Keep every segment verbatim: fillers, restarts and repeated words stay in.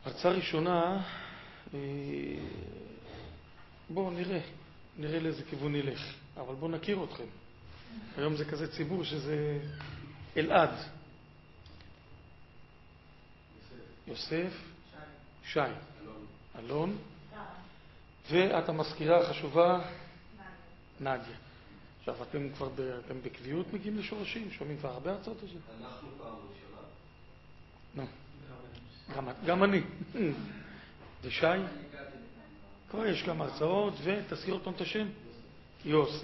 הרצאה ראשונה, בואו נראה, נראה לאיזה כיוון נלך, אבל בואו נכיר אתכם. היום זה כזה ציבור שזה אלעד, יוסף, שי, אלון, ואת המזכירה החשובה, נדיה. עכשיו, אתם כבר אתם בקביעות מגיעים לשורשים, שומעים כבר הרבה הרצאות או זה? אנחנו פעם ראשונה. לא. גם אני. ושי? כבר יש כמה הרצאות, ותזכיר אותם את השם? יוסף.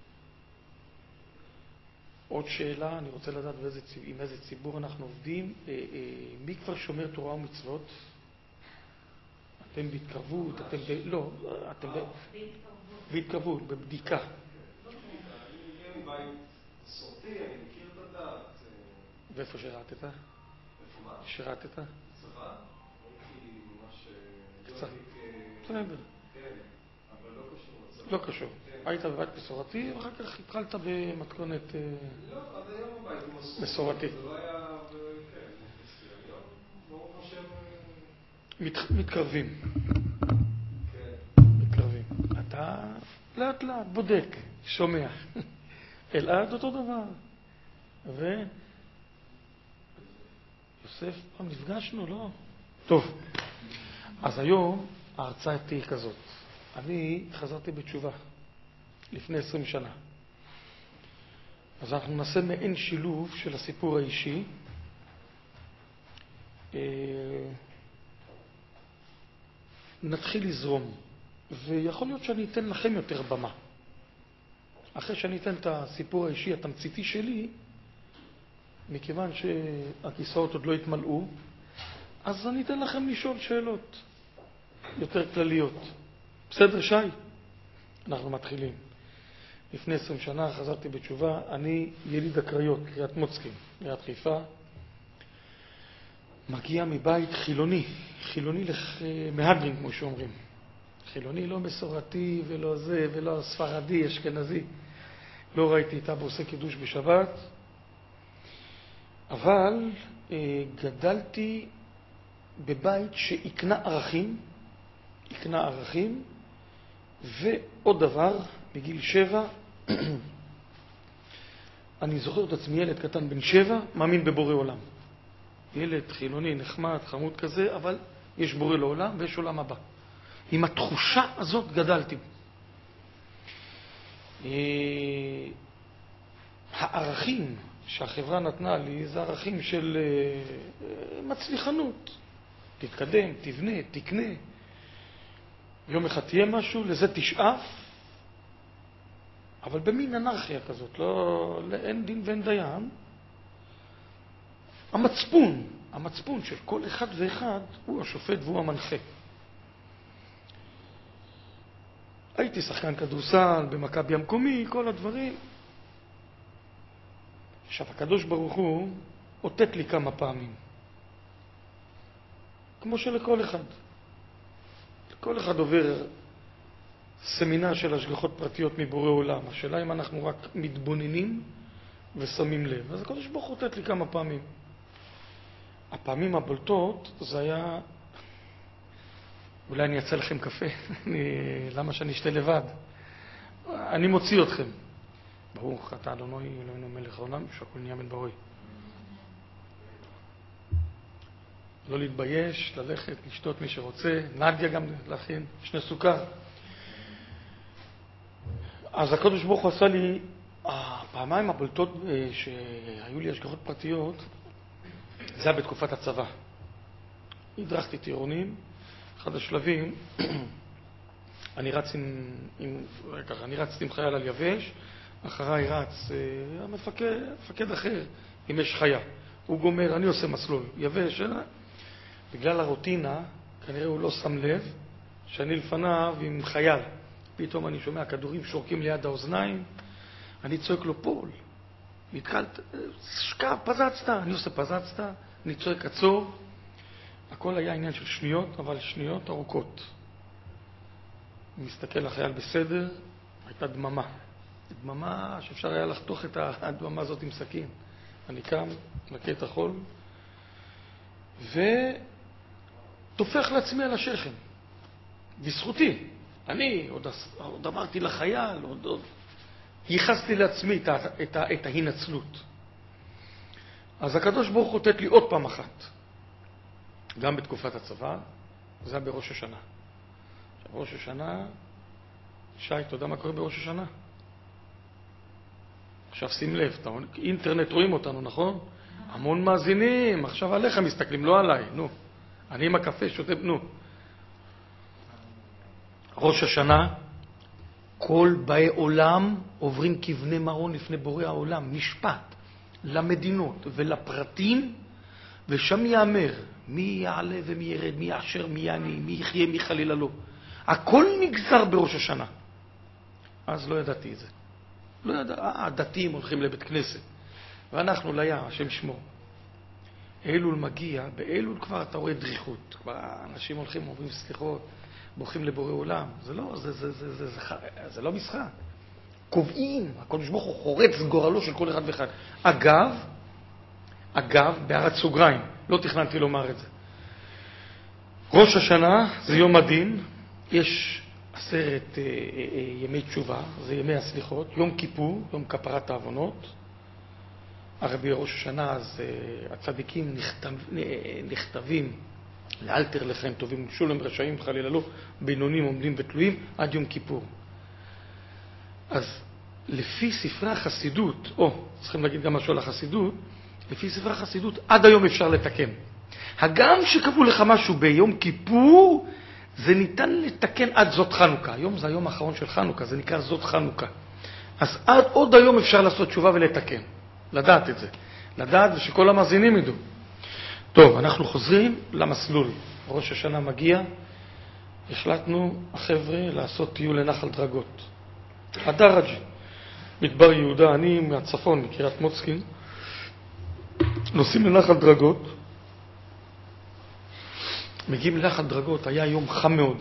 עוד שאלה, אני רוצה לדעת באיזה, עם איזה ציבור אנחנו עובדים. מי כבר שומר תורה ומצוות? אתם בהתקרבות, אתם ב... לא, אתם ב... בהתקרבות, בבדיקה. אני מגיע מבית מסורתי, אני מכיר את הדת. ואיפה שירתת? איפה מה? שירתת? צבא? הייתי ממש... קצת. בסדר. כן, אבל לא קשור לצבא. לא קשור. היית בבית מסורתי, ואחר כך התחלת במתכונת... לא, עד היום הבית הוא מסורתי. מסורתי. זה לא היה... כן, היום ברוך השם... מתקרבים. כן. מתקרבים. אתה לאט לאט בודק, שומע. אלעד אותו דבר. ו... יוסף, פעם נפגשנו, לא? טוב. אז היום ההרצאה תהיה כזאת. אני חזרתי בתשובה לפני עשרים שנה. אז אנחנו נעשה מעין שילוב של הסיפור האישי. נתחיל לזרום. ויכול להיות שאני אתן לכם יותר במה. אחרי שאני אתן את הסיפור האישי התמציתי שלי, מכיוון שהכיסאות עוד לא התמלאו, אז אני אתן לכם לשאול שאלות יותר כלליות. בסדר, שי? אנחנו מתחילים. לפני עשרים שנה חזרתי בתשובה, אני יליד הקריות, קריית מוצקין, קריית חיפה. מגיע מבית חילוני, חילוני למהדרין, כמו שאומרים. חילוני לא מסורתי ולא זה ולא ספרדי, אשכנזי. לא ראיתי את אבא עושה קידוש בשבת, אבל אה, גדלתי בבית שהקנה ערכים, הקנה ערכים, ועוד דבר, בגיל שבע, אני זוכר את עצמי ילד קטן בן שבע, מאמין בבורא עולם. ילד חילוני, נחמד, חמוד כזה, אבל יש בורא לעולם ויש עולם הבא. עם התחושה הזאת גדלתי. אה, הערכים שהחברה נתנה לי זה ערכים של אה, מצליחנות. תתקדם, תבנה, תקנה. יום אחד תהיה משהו, לזה תשאף, אבל במין אנרכיה כזאת, לא, אין דין ואין דיין. המצפון, המצפון של כל אחד ואחד הוא השופט והוא המנחה. הייתי שחקן כדורסל במכבי המקומי, כל הדברים. עכשיו, הקדוש ברוך הוא אותת לי כמה פעמים. כמו שלכל אחד. כל אחד עובר סמינר של השגחות פרטיות מבורא עולם. השאלה אם אנחנו רק מתבוננים ושמים לב. אז הקדוש ברוך הוא אותת לי כמה פעמים. הפעמים הבולטות זה היה... אולי אני אצא לכם קפה. אני... למה שאני אשתה לבד? אני מוציא אתכם. ברוך אתה אדוני אלוהינו מלך העולם שהכל נהיה בן ברוי. לא להתבייש, ללכת, לשתות מי שרוצה. נדיה גם להכין, שני סוכר. אז הקדוש ברוך הוא עשה לי, הפעמיים הבולטות שהיו לי השגחות פרטיות, זה היה בתקופת הצבא. הדרכתי טירונים, אחד השלבים, אני רץ עם, עם, ככה, אני רצתי עם חייל על יבש, אחריי רץ המפקד, מפקד אחר, אם יש חיה. הוא גומר, אני עושה מסלול, יבש, בגלל הרוטינה, כנראה הוא לא שם לב, שאני לפניו עם חייל. פתאום אני שומע כדורים שורקים ליד האוזניים, אני צועק לו פול, נתקלת, שקע, פזצת, אני עושה פזצת, אני צועק עצור, הכל היה עניין של שניות, אבל שניות ארוכות. אני מסתכל לחייל בסדר, הייתה דממה. דממה שאפשר היה לחתוך את הדממה הזאת עם סכין. אני קם, נקה את החול, תופך לעצמי על השכם. בזכותי. אני עוד, עוד אמרתי לחייל, עוד, עוד ייחסתי לעצמי את, ה, את, ה, את ההינצלות. אז הקדוש ברוך הוא תת לי עוד פעם אחת. גם בתקופת הצבא, זה היה בראש השנה. עכשיו, ראש השנה, שי, אתה יודע מה קורה בראש השנה? עכשיו שים לב, אינטרנט רואים אותנו, נכון? המון מאזינים, עכשיו עליך מסתכלים, לא עליי, נו. אני עם הקפה שותה, נו. ראש השנה, כל באי עולם עוברים כבני מרון לפני בורא העולם, משפט למדינות ולפרטים, ושם יאמר מי יעלה ומי ירד, מי יאשר, מי יעני, מי יחיה, מי חלילה לא. הכל נגזר בראש השנה. אז לא ידעתי את זה. לא ידע, אה, הדתיים הולכים לבית כנסת, ואנחנו לים, השם שמור. אלול מגיע, באלול כבר אתה רואה דריכות. כבר אנשים הולכים, אומרים סליחות, בורחים לבורא עולם. זה לא, זה, זה, זה, זה, זה, זה, זה לא משחק. קובעים, הקדוש ברוך הוא חורץ גורלו של כל אחד ואחד. אגב, אגב, בהערת סוגריים, לא תכננתי לומר את זה. ראש השנה זה יום הדין, יש עשרת אה, אה, ימי תשובה, זה ימי הסליחות, יום כיפור, יום כפרת העוונות. הרי בראש השנה אז אה, הצדיקים נכתב, אה, נכתבים לאלתר לחיים טובים, שולם רשעים חלילה לא, בינונים עומדים ותלויים עד יום כיפור. אז לפי ספרי החסידות, או צריכים להגיד גם משהו על החסידות, לפי ספרי החסידות עד היום אפשר לתקן. הגם שקבעו לך משהו ביום כיפור, זה ניתן לתקן עד זאת חנוכה. היום זה היום האחרון של חנוכה, זה נקרא זאת חנוכה. אז עד עוד היום אפשר לעשות תשובה ולתקן. לדעת את זה. לדעת ושכל המאזינים ידעו. טוב, אנחנו חוזרים למסלול. ראש השנה מגיע, החלטנו, החבר'ה, לעשות טיול לנחל דרגות. הדרג'י, מדבר יהודה, אני מהצפון, מקריית מוצקין, נוסעים לנחל דרגות, מגיעים לנחל דרגות, היה יום חם מאוד.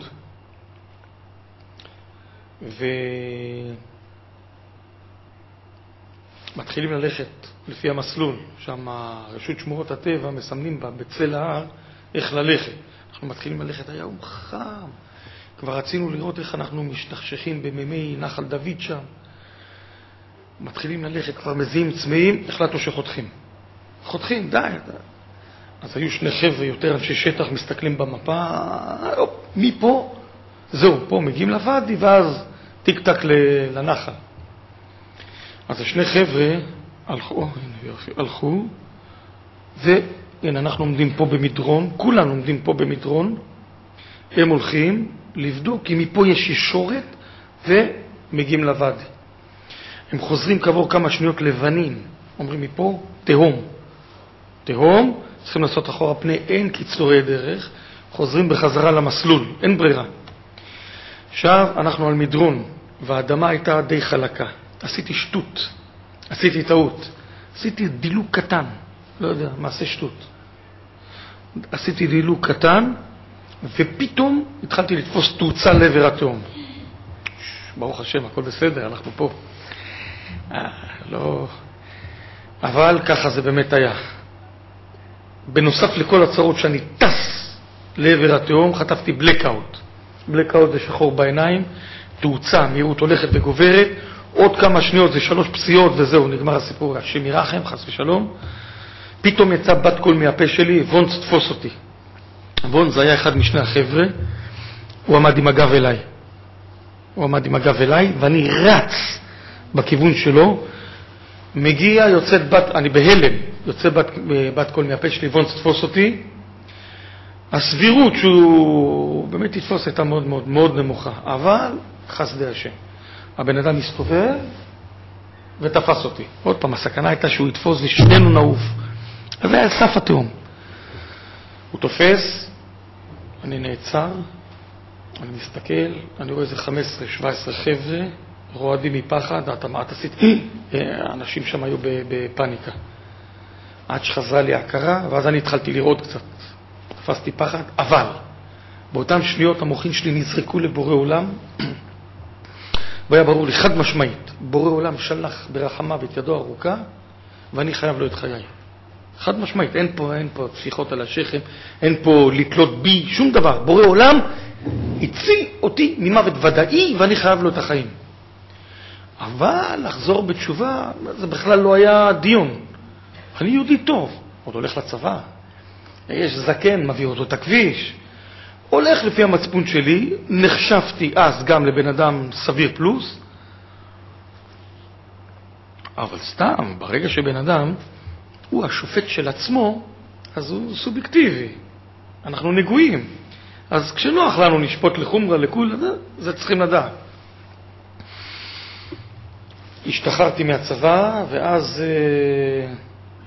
ומתחילים ללכת לפי המסלול, שם רשות שמורות הטבע מסמנים בה בצל ההר איך ללכת. אנחנו מתחילים ללכת, היה יום חם. כבר רצינו לראות איך אנחנו משתחשכים במימי נחל דוד שם. מתחילים ללכת, כבר מזיעים צמאים, החלטנו שחותכים. חותכים, די, די. אז היו שני חבר'ה, יותר אנשי שטח, מסתכלים במפה, אופ, מפה, זהו, פה מגיעים לוואדי, ואז טיק טק לנחל. אז השני חבר'ה הלכו, הלכו, והנה אנחנו עומדים פה במדרון, כולנו עומדים פה במדרון, הם הולכים לבדוק, כי מפה יש ישורת, ומגיעים לוואדי. הם חוזרים כעבור כמה שניות לבנים, אומרים מפה, תהום. תהום, צריכים לעשות אחורה פני, אין קיצורי דרך, חוזרים בחזרה למסלול, אין ברירה. עכשיו אנחנו על מדרון, והאדמה הייתה די חלקה. עשיתי שטות, עשיתי טעות, עשיתי דילוג קטן, לא יודע, מעשה שטות. עשיתי דילוג קטן, ופתאום התחלתי לתפוס תאוצה לעבר התהום. ברוך השם, הכל בסדר, אנחנו פה. אה, לא... אבל ככה זה באמת היה. בנוסף לכל הצרות שאני טס לעבר התהום, חטפתי בלקאוט. בלקאוט זה שחור בעיניים, תאוצה, מהירות הולכת וגוברת, עוד כמה שניות זה שלוש פסיעות וזהו, נגמר הסיפור. השם ירחם, חס ושלום. פתאום יצא בת קול מהפה שלי, וונץ תפוס אותי. וונץ היה אחד משני החבר'ה, הוא עמד עם הגב אליי. הוא עמד עם הגב אליי, ואני רץ בכיוון שלו, מגיע, יוצאת בת, אני בהלם, יוצא בת, בת קול מהפה שלי, וונץ תפוס אותי. הסבירות שהוא באמת יתפוס הייתה מאוד מאוד מאוד נמוכה, אבל חסדי השם. הבן אדם מסתובב ותפס אותי. עוד פעם, הסכנה הייתה שהוא יתפוס ושנינו נעוף. אז זה היה סף התהום. הוא תופס, אני נעצר, אני מסתכל, אני רואה איזה חמש עשרה שבע עשרה חבר'ה, רועדים מפחד, אתה מה את עשית? האנשים שם היו בפניקה. עד שחזרה לי ההכרה, ואז אני התחלתי לראות קצת. תפסתי פחד, אבל באותן שניות המוחין שלי נזרקו לבורא עולם, והיה ברור לי חד משמעית, בורא עולם שלח ברחמה ואת ידו ארוכה, ואני חייב לו את חיי. חד משמעית, אין פה, אין פה פשיחות על השכם, אין פה לתלות בי, שום דבר. בורא עולם הציל אותי ממוות ודאי, ואני חייב לו את החיים. אבל לחזור בתשובה, זה בכלל לא היה דיון. אני יהודי טוב, עוד הולך לצבא. יש זקן, מביא אותו את הכביש. הולך לפי המצפון שלי, נחשבתי אז גם לבן אדם סביר פלוס. אבל סתם, ברגע שבן אדם הוא השופט של עצמו, אז הוא סובייקטיבי. אנחנו נגועים. אז כשנוח לנו נשפוט לחומרה, לכול, זה צריכים לדעת. השתחררתי מהצבא, ואז אה,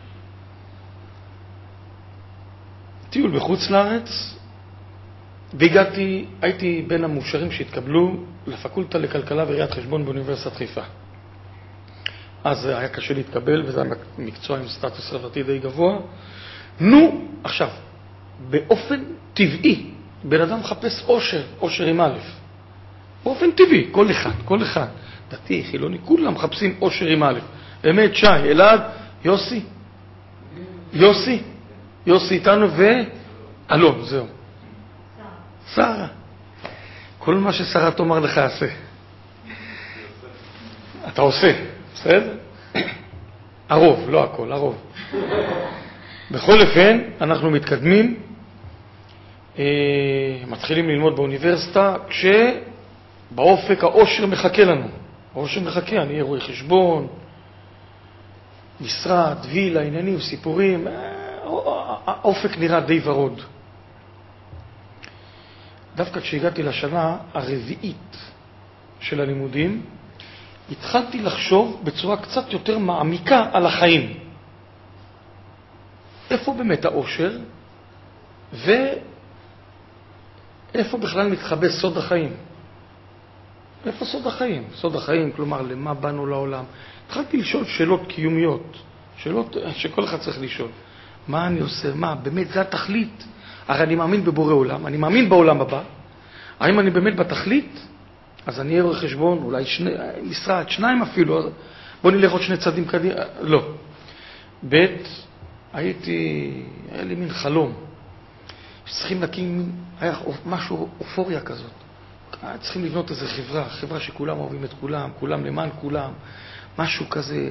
טיול בחוץ לארץ, והגעתי, הייתי בין המאושרים שהתקבלו לפקולטה לכלכלה וראיית חשבון באוניברסיטת חיפה. אז היה קשה להתקבל, וזה היה מקצוע עם סטטוס חברתי די גבוה. נו, עכשיו, באופן טבעי, בן אדם מחפש אושר, אושר עם א', באופן טבעי, כל אחד, כל אחד. דתי, חילוני, כולם מחפשים אושר עם א'. אמת, שי, אלעד, יוסי, יוסי, יוסי איתנו ואלון, זהו. שרה. כל מה ששרה תאמר לך עשה. אתה עושה, בסדר? הרוב, לא הכל, הרוב. בכל אופן, אנחנו מתקדמים, אה, מתחילים ללמוד באוניברסיטה, כשבאופק האושר מחכה לנו. האושר מחכה, אני אהיה רואה חשבון, משרד, וילה, עניינים, סיפורים, האופק נראה די ורוד. דווקא כשהגעתי לשנה הרביעית של הלימודים, התחלתי לחשוב בצורה קצת יותר מעמיקה על החיים. איפה באמת האושר, ואיפה בכלל מתחבא סוד החיים? איפה סוד החיים? סוד החיים, כלומר, למה באנו לעולם? התחלתי לשאול שאלות קיומיות, שאלות שכל אחד צריך לשאול. מה אני עושה? מה? באמת זה התכלית? הרי אני מאמין בבורא עולם, אני מאמין בעולם הבא. האם אני באמת בתכלית? אז אני אהיה רואה חשבון, אולי שני, משרד, שניים אפילו, בוא נלך עוד שני צעדים קדימה. לא. ב' הייתי, היה לי מין חלום. שצריכים להקים, היה משהו, אופוריה כזאת. צריכים לבנות איזו חברה, חברה שכולם אוהבים את כולם, כולם למען כולם, משהו כזה.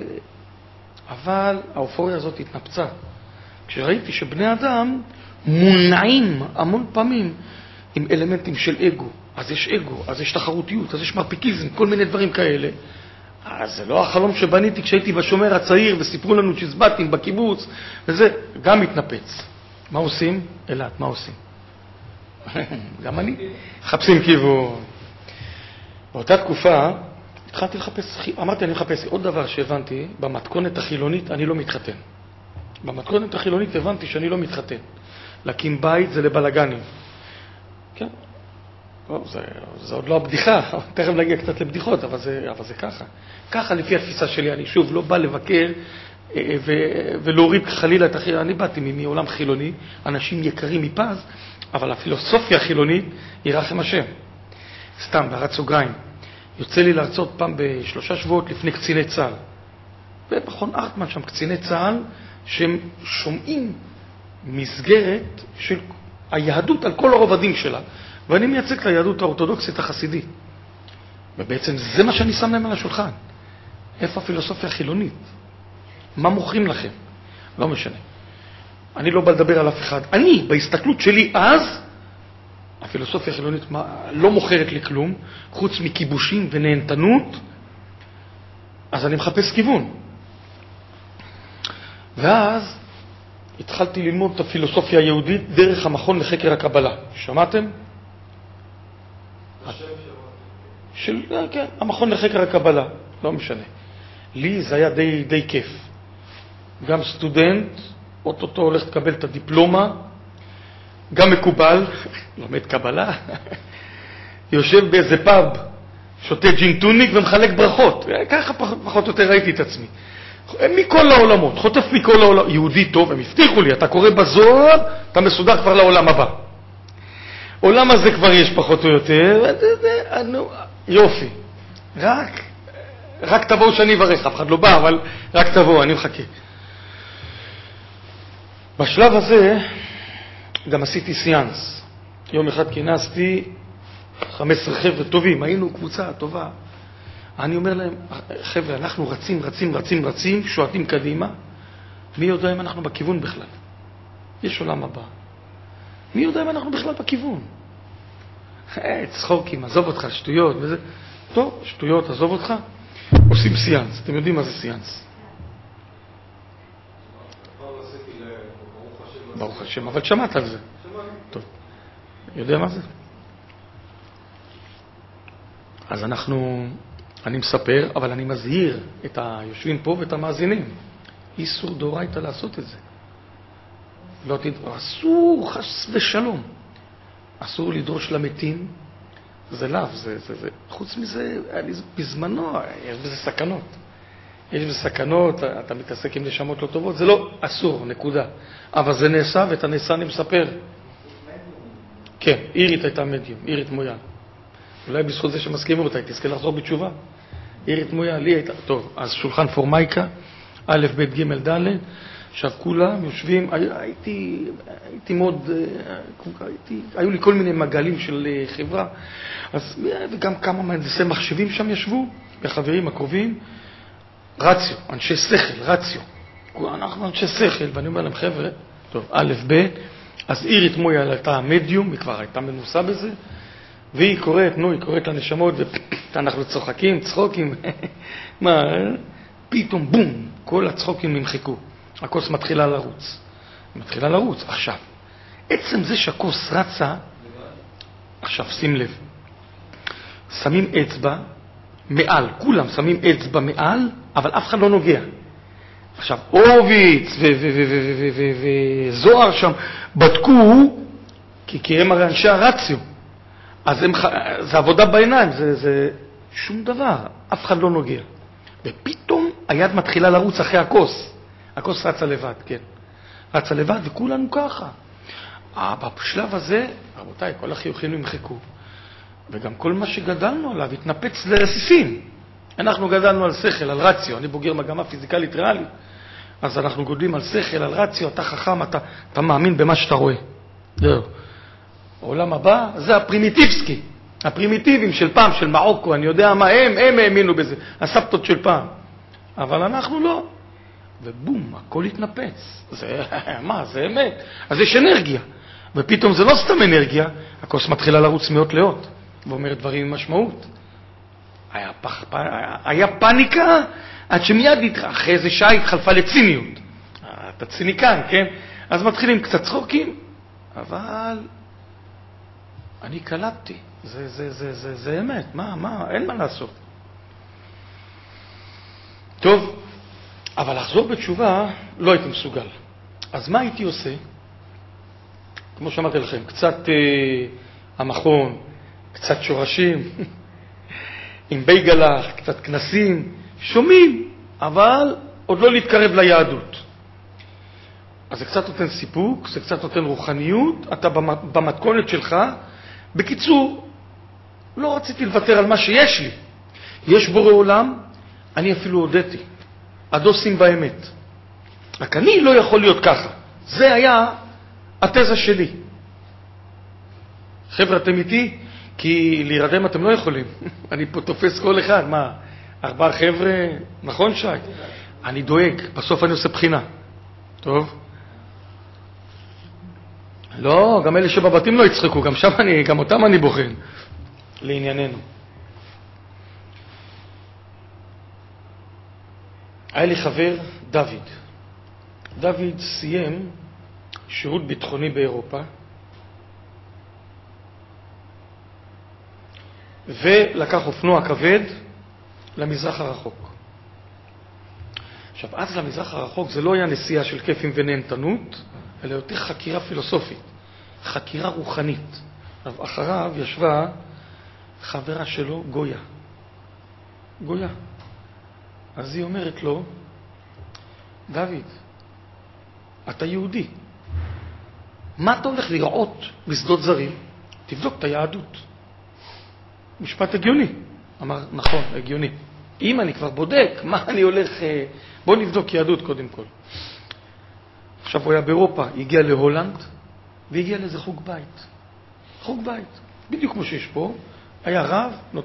אבל האופוריה הזאת התנפצה. כשראיתי שבני אדם מונעים המון פעמים עם אלמנטים של אגו. אז יש אגו, אז יש תחרותיות, אז יש מרפיקיזם, כל מיני דברים כאלה. אז זה לא החלום שבניתי כשהייתי בשומר הצעיר וסיפרו לנו צ'יזבטים בקיבוץ, וזה גם מתנפץ. מה עושים? אלעד, מה עושים? גם אני. חפשים כיוון. באותה תקופה התחלתי לחפש, אמרתי אני מחפש, עוד דבר שהבנתי, במתכונת החילונית אני לא מתחתן. במתכונת החילונית הבנתי שאני לא מתחתן. להקים בית זה לבלגנים. כן. לא, זה, זה עוד לא הבדיחה, תכף נגיע קצת לבדיחות, אבל זה, אבל זה ככה. ככה לפי התפיסה שלי, אני שוב לא בא לבקר ו, ולהוריד חלילה את החילונית. אני באתי מעולם חילוני, אנשים יקרים מפז, אבל הפילוסופיה החילונית היא רחם השם. סתם, בהרת סוגריים. יוצא לי להרצות פעם בשלושה שבועות לפני קציני צה"ל. ובכון ארטמן שם, קציני צה"ל, שהם שומעים מסגרת של היהדות על כל הרובדים שלה. ואני מייצג את היהדות האורתודוקסית החסידית. ובעצם זה מה שאני שם להם על השולחן. איפה הפילוסופיה החילונית? מה מוכרים לכם? לא משנה. אני לא בא לדבר על אף אחד. אני, בהסתכלות שלי אז, הפילוסופיה החילונית לא מוכרת לי כלום, חוץ מכיבושים ונהנתנות, אז אני מחפש כיוון. ואז התחלתי ללמוד את הפילוסופיה היהודית דרך המכון לחקר הקבלה. שמעתם? של, כן, המכון לחקר הקבלה, לא משנה. לי זה היה די, די כיף. גם סטודנט, אוטוטו הולך לקבל את הדיפלומה, גם מקובל, לומד קבלה, יושב באיזה פאב, שותה ג'ינטוניק ומחלק ברכות. ככה פחות, פחות או יותר ראיתי את עצמי. מכל העולמות, חוטף מכל העולמות. יהודי טוב, הם הבטיחו לי, אתה קורא בזוהר, אתה מסודר כבר לעולם הבא. עולם הזה כבר יש פחות או יותר, יופי. רק, רק תבואו שאני אברך, אף אחד לא בא, אבל רק תבואו, אני מחכה. בשלב הזה גם עשיתי סיאנס. יום אחד כינסתי חמישה עשר חבר'ה טובים, היינו קבוצה טובה. אני אומר להם, חבר'ה, אנחנו רצים, רצים, רצים, רצים, שועטים קדימה. מי יודע אם אנחנו בכיוון בכלל? יש עולם הבא. מי יודע אם אנחנו בכלל בכיוון? צחוקים, עזוב אותך, שטויות וזה. טוב, שטויות, עזוב אותך. עושים סיאנס. אתם יודעים מה זה סיאנס? ברוך השם, אבל שמעת על זה. טוב, יודע מה זה? אז אנחנו, אני מספר, אבל אני מזהיר את היושבים פה ואת המאזינים. איסור דאורייתא לעשות את זה. לא תדעו, אסור חס ושלום. אסור לדרוש למתים, זה לאו, זה, זה, זה. חוץ מזה, בזמנו, יש בזה סכנות. יש בזה סכנות, אתה מתעסק עם נשמות לא טובות, זה לא אסור, נקודה. אבל זה נעשה, ואת הנעשה אני מספר. כן, אירית הייתה מדיום, אירית מויאל. אולי בזכות זה שמסכימים אותה, תזכה לחזור בתשובה. אירית מויאל, לי הייתה, טוב, אז שולחן פורמייקה, א', ב', ג', ד', עכשיו כולם יושבים, הייתי, הייתי מאוד, הייתי, היו לי כל מיני מגלים של חברה, אז, וגם כמה מהנדסי מחשבים שם ישבו, החברים הקרובים, רציו, אנשי שכל, רציו. אנחנו אנשי שכל, ואני אומר להם, חבר'ה, טוב, א', ב', אז אירית מויאל הייתה מדיום, היא כבר הייתה מנוסה בזה, והיא קוראת, נו, היא קוראת לנשמות, ואנחנו צוחקים, צחוקים, מה, פתאום בום, כל הצחוקים נמחקו. הכוס מתחילה לרוץ. מתחילה לרוץ, עכשיו. עצם זה שהכוס רצה, עכשיו, שים לב, שמים אצבע מעל, כולם שמים אצבע מעל, אבל אף אחד לא נוגע. עכשיו, אוביץ וזוהר שם בדקו, כי הם הרי אנשי הרציו. אז הם, זה עבודה בעיניים, זה, זה שום דבר, אף אחד לא נוגע. ופתאום היד מתחילה לרוץ אחרי הכוס. הכוס רצה לבד, כן. רצה לבד, וכולנו ככה. בשלב הזה, רבותיי, כל החיוכים נמחקו. וגם כל מה שגדלנו עליו התנפץ לרסיסים. אנחנו גדלנו על שכל, על רציו. אני בוגר מגמה פיזיקלית ריאלית. אז אנחנו גודלים על שכל, על רציו, אתה חכם, אתה, אתה מאמין במה שאתה רואה. זהו. העולם הבא, זה הפרימיטיבסקי. הפרימיטיבים של פעם, של מרוקו, אני יודע מה, הם, הם האמינו בזה. הסבתות של פעם. אבל אנחנו לא. ובום, הכל התנפץ. זה, מה, זה אמת. אז יש אנרגיה. ופתאום זה לא סתם אנרגיה, הכוס מתחילה לרוץ מאות לאות, ואומרת דברים עם משמעות. היה, פח, היה, היה פניקה, עד שמיד אחרי איזה שעה התחלפה לציניות. אתה ציניקן, כן? אז מתחילים קצת צחוקים, אבל אני קלטתי. זה, זה, זה, זה, זה אמת. מה, מה, אין מה לעשות. טוב. אבל לחזור בתשובה לא הייתי מסוגל. אז מה הייתי עושה? כמו שאמרתי לכם, קצת אה, המכון, קצת שורשים, עם בייגלח, קצת כנסים, שומעים, אבל עוד לא להתקרב ליהדות. אז זה קצת נותן סיפוק, זה קצת נותן רוחניות, אתה במתכונת שלך. בקיצור, לא רציתי לוותר על מה שיש לי. יש בורא עולם, אני אפילו הודיתי. הדוסים באמת. רק אני לא יכול להיות ככה. זה היה התזה שלי. חבר'ה, אתם איתי? כי להירדם אתם לא יכולים. אני פה תופס כל אחד. מה? ארבעה חבר'ה? נכון, שי? אני דואג. בסוף אני עושה בחינה. טוב? לא, גם אלה שבבתים לא יצחקו. גם שם אני, גם אותם אני בוחן. לענייננו. היה לי חבר, דוד. דוד סיים שירות ביטחוני באירופה, ולקח אופנוע כבד למזרח הרחוק. עכשיו, אז למזרח הרחוק זה לא היה נסיעה של כיפים ונהנתנות, אלא יותר חקירה פילוסופית, חקירה רוחנית. אחריו ישבה חברה שלו, גויה. גויה. אז היא אומרת לו, דוד, אתה יהודי. מה אתה הולך לראות בשדות זרים? תבדוק את היהדות. משפט הגיוני. אמר, נכון, הגיוני. אם אני כבר בודק, מה אני הולך... בוא נבדוק יהדות קודם כל. עכשיו, עכשיו הוא היה באירופה, הגיע להולנד, והגיע לאיזה חוג בית. חוג בית, בדיוק כמו שיש פה, היה רב, נות...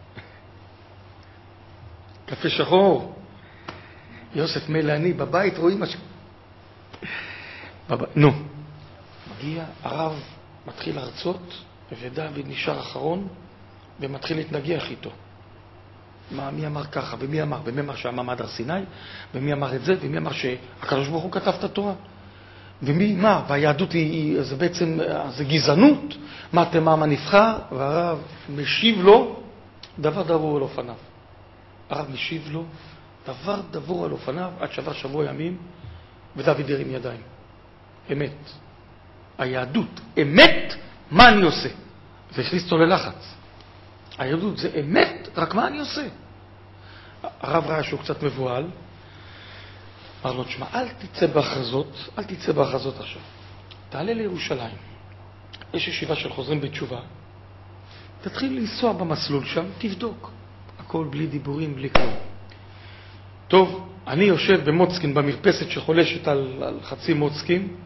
קפה שחור, יוסף מלאני בבית, רואים משהו. בב... נו, מגיע, הרב מתחיל להרצות, ודוד נשאר אחרון, ומתחיל להתנגח איתו. מה, מי אמר ככה, ומי אמר, ומי אמר שהמעמד הר סיני, ומי אמר את זה, ומי אמר שהקדוש ברוך הוא כתב את התורה. ומי, מה, והיהדות היא, זה בעצם, זה גזענות, מה תמם הנבחר, והרב משיב לו, דבר דבור על אופניו. הרב משיב לו, דבר דבור על אופניו, עד שבר שבוע ימים, ודוד ירים ידיים. אמת. היהדות, אמת, מה אני עושה? והכניס אותו ללחץ. היהדות זה אמת, רק מה אני עושה? הרב ראה שהוא קצת מבועל, אמר לו, תשמע, אל תצא בהכרזות, אל תצא בהכרזות עכשיו. תעלה לירושלים. יש ישיבה של חוזרים בתשובה. תתחיל לנסוע במסלול שם, תבדוק. הכל בלי דיבורים, בלי כלום. טוב, אני יושב במוצקין, במרפסת שחולשת על, על חצי מוצקין,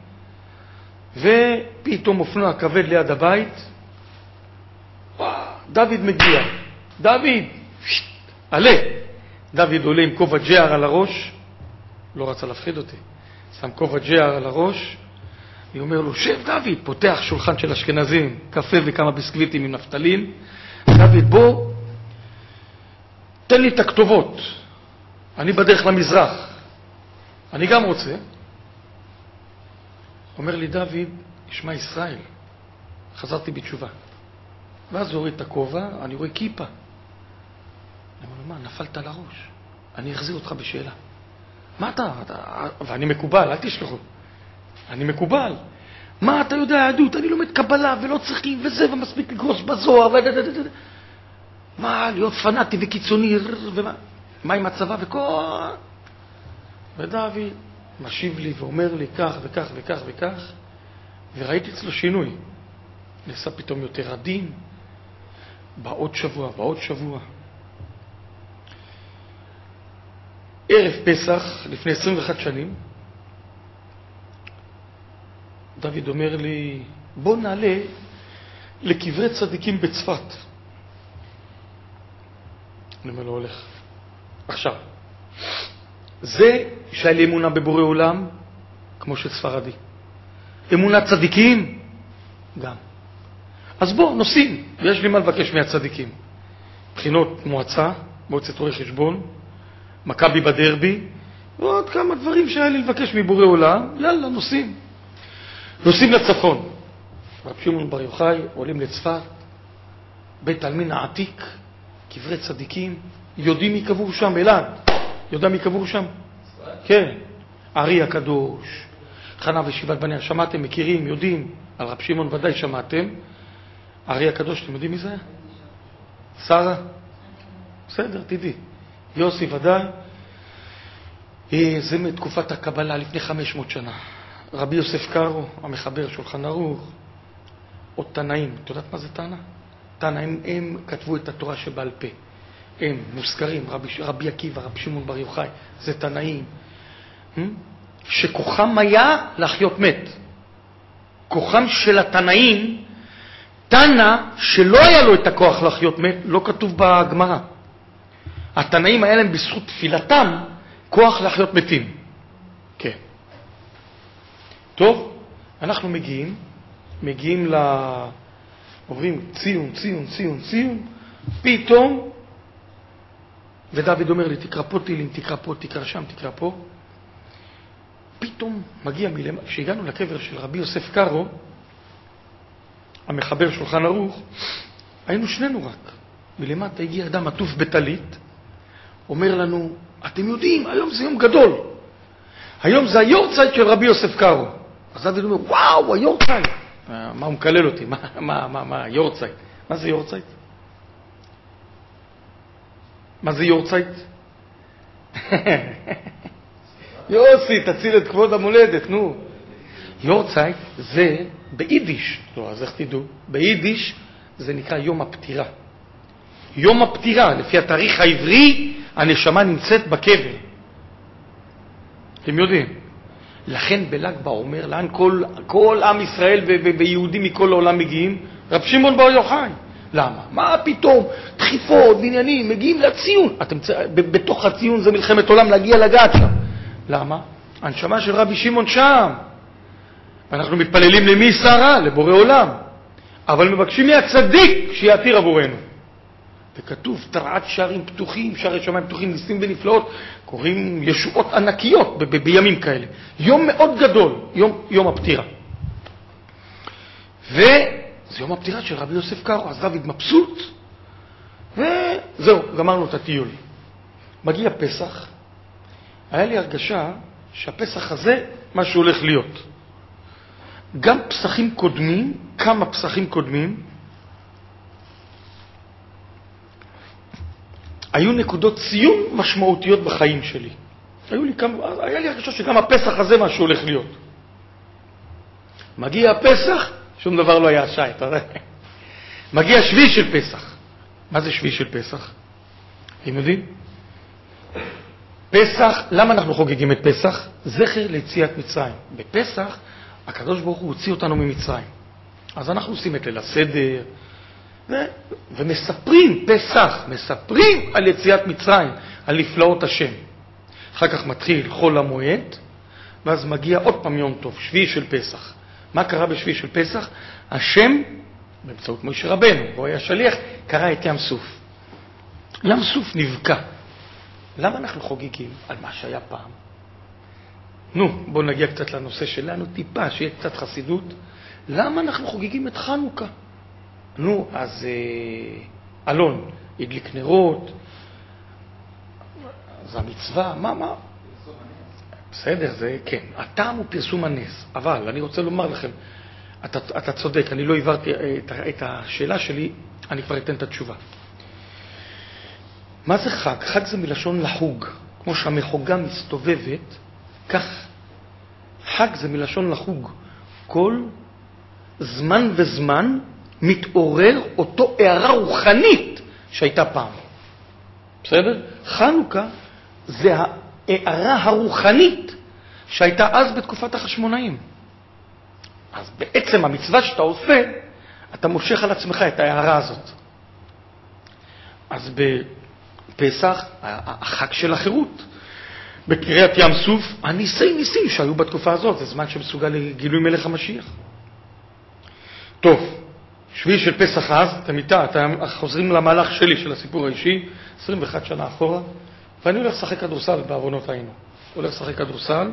ופתאום אופנוע כבד ליד הבית. וואו, דוד מגיע. דוד, עלה. דוד עולה עם כובע ג'ייר על הראש. לא רצה להפחיד אותי. שם כובע ג'ייר על הראש. היא אומר לו, שב דוד, פותח שולחן של אשכנזים, קפה וכמה ביסקוויטים עם נפתלין. דוד, בוא, תן לי את הכתובות. אני בדרך למזרח. אני גם רוצה. אומר לי דוד, ישמע ישראל, חזרתי בתשובה. ואז הוא רואה את הכובע, אני רואה כיפה. אני אומר לו, מה, נפלת על הראש. אני אחזיר אותך בשאלה. מה אתה? אתה... ואני מקובל, אל תשלחו. אני מקובל. מה אתה יודע יהדות? אני לומד קבלה ולא צריכים וזה, ומספיק לגרוש בזוהר. ו... מה, להיות פנאטי וקיצוני, ומה? מה עם הצבא וכל... ודוד משיב לי ואומר לי כך וכך וכך וכך, וראיתי אצלו שינוי. נעשה פתאום יותר עדין, בעוד שבוע, בעוד שבוע. ערב פסח, לפני עשרים ואחת שנים, דוד אומר לי, בוא נעלה לקברי צדיקים בצפת. אני אומר לו, הולך. עכשיו, זה שהיה לי אמונה בבורא עולם, כמו שספרדי. אמונת צדיקים, גם. אז בוא, נוסעים, ויש לי מה לבקש מהצדיקים. בחינות מועצה, מועצת רואי חשבון, מכבי בדרבי, ועוד כמה דברים שהיה לי לבקש מבורא עולם, יאללה, נוסעים. נוסעים לצפון. רב שמעון בר יוחאי, עולים לצפת, בית העלמין העתיק, קברי צדיקים, יודעים מי קבור שם, אלעד. יודע מי קבור שם? כן. ארי הקדוש, חנה ושיבת בניה, שמעתם, מכירים, יודעים, על רב שמעון ודאי שמעתם. ארי הקדוש, אתם יודעים מי זה? שרה? בסדר, תדעי. יוסי ודאי. זה מתקופת הקבלה לפני חמש מאות שנה. רבי יוסף קארו, המחבר שולחן ערוך, עוד תנאים. אתה יודעת מה זה תנא? תנא, הם, הם כתבו את התורה שבעל פה. הם מוזכרים, רבי, רבי עקיבא, רבי שמעון בר יוחאי, זה תנאים. שכוחם היה להחיות מת. כוחם של התנאים, תנא שלא היה לו את הכוח להחיות מת, לא כתוב בגמרא. התנאים היה להם בזכות תפילתם כוח להחיות מתים. כן. טוב, אנחנו מגיעים, מגיעים ל... עוברים ציון, ציון, ציון, ציון, פתאום, ודוד אומר לי, תקרא פה תהילים, תקרא פה, תקרא שם, תקרא פה. פתאום מגיע מלמעלה, כשהגענו לקבר של רבי יוסף קארו, המחבר שולחן ערוך, היינו שנינו רק. מלמטה הגיע אדם עטוף בטלית, אומר לנו, אתם יודעים, היום זה יום גדול. היום זה היורצייט של רבי יוסף קארו. אז דוד אומר, וואו, היורצייט. מה הוא מקלל אותי? מה, מה, מה, מה, יורצייט? מה זה יורצייט? מה זה יורצייט? יוסי, תציל את כבוד המולדת, נו. יורצייט זה ביידיש, לא, אז איך תדעו? ביידיש זה נקרא יום הפטירה. יום הפטירה, לפי התאריך העברי, הנשמה נמצאת בקבר. אתם יודעים? לכן בל"ג בעומר, לאן כל, כל עם ישראל ויהודים מכל העולם מגיעים? רב שמעון בר יוחאי. למה? מה פתאום? דחיפות, בניינים, מגיעים לציון. אתם, בתוך הציון זה מלחמת עולם להגיע לגעת שם. למה? הנשמה של רבי שמעון שם. ואנחנו מתפללים למי שרה? לבורא עולם. אבל מבקשים מהצדיק שיעתיר עבורנו. וכתוב, תרעת שערים פתוחים, שערי שמיים פתוחים, ניסים ונפלאות, קוראים ישועות ענקיות ב- ב- בימים כאלה. יום מאוד גדול, יום, יום הפטירה. וזה יום הפטירה של רבי יוסף קארו, אז דוד מבסוט, וזהו, גמרנו את הטיול. מגיע פסח, היה לי הרגשה שהפסח הזה, מה שהולך להיות. גם פסחים קודמים, כמה פסחים קודמים, היו נקודות ציון משמעותיות בחיים שלי. היו לי כמה, היה לי הרגשה שגם הפסח הזה מה שהולך להיות. מגיע הפסח, שום דבר לא היה שי, אתה יודע. מגיע שביעי של פסח. מה זה שביעי של פסח? אתם יודעים? פסח, למה אנחנו חוגגים את פסח? זכר ליציאת מצרים. בפסח, הקדוש ברוך הוא הוציא אותנו ממצרים. אז אנחנו עושים את ליל הסדר, ו... ומספרים פסח, מספרים על יציאת מצרים, על נפלאות השם. אחר כך מתחיל חול המועד, ואז מגיע עוד פעם יום טוב, שביעי של פסח. מה קרה בשביעי של פסח? השם, באמצעות משה רבנו, הוא היה שליח, קרא את ים סוף. ים סוף נבקע. למה אנחנו חוגגים? על מה שהיה פעם. נו, בואו נגיע קצת לנושא שלנו, טיפה, שיהיה קצת חסידות. למה אנחנו חוגגים את חנוכה? נו, אז אה, אלון, הדליק נרות, זה המצווה, מה, מה? בסדר, זה כן. הטעם הוא פרסום הנס, אבל אני רוצה לומר לכם, אתה, אתה צודק, אני לא עברתי את, את השאלה שלי, אני כבר אתן את התשובה. מה זה חג? חג זה מלשון לחוג. כמו שהמחוגה מסתובבת, כך חג זה מלשון לחוג. כל זמן וזמן מתעורר אותו הערה רוחנית שהייתה פעם. בסדר? חנוכה זה הערה הרוחנית שהייתה אז בתקופת החשמונאים. אז בעצם המצווה שאתה עושה, אתה מושך על עצמך את ההערה הזאת. אז בפסח, החג של החירות, בקריאת ים סוף, הניסי ניסים שהיו בתקופה הזאת, זה זמן שמסוגל לגילוי מלך המשיח. טוב, שביעי של פסח אז, אתם איתה, אתם חוזרים למהלך שלי של הסיפור האישי, עשרים ואחת שנה אחורה, ואני הולך לשחק כדורסל בעוונות היינו. הולך לשחק כדורסל,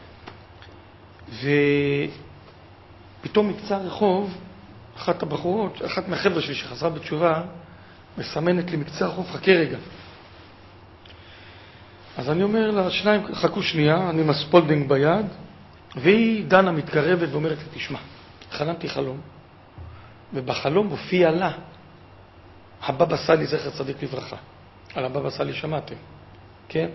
ופתאום מקצה הרחוב, אחת הבחורות, אחת מהחבר'ה שלי שחזרה בתשובה, מסמנת לי מקצה הרחוב, חכה רגע. אז אני אומר לשניים, חכו שנייה, אני עם הספולדינג ביד, והיא דנה מתקרבת ואומרת לי, תשמע, חלמתי חלום, ובחלום הופיע לה, הבבא סאלי זכר צדיק לברכה. על הבבא סאלי שמעתם, כן?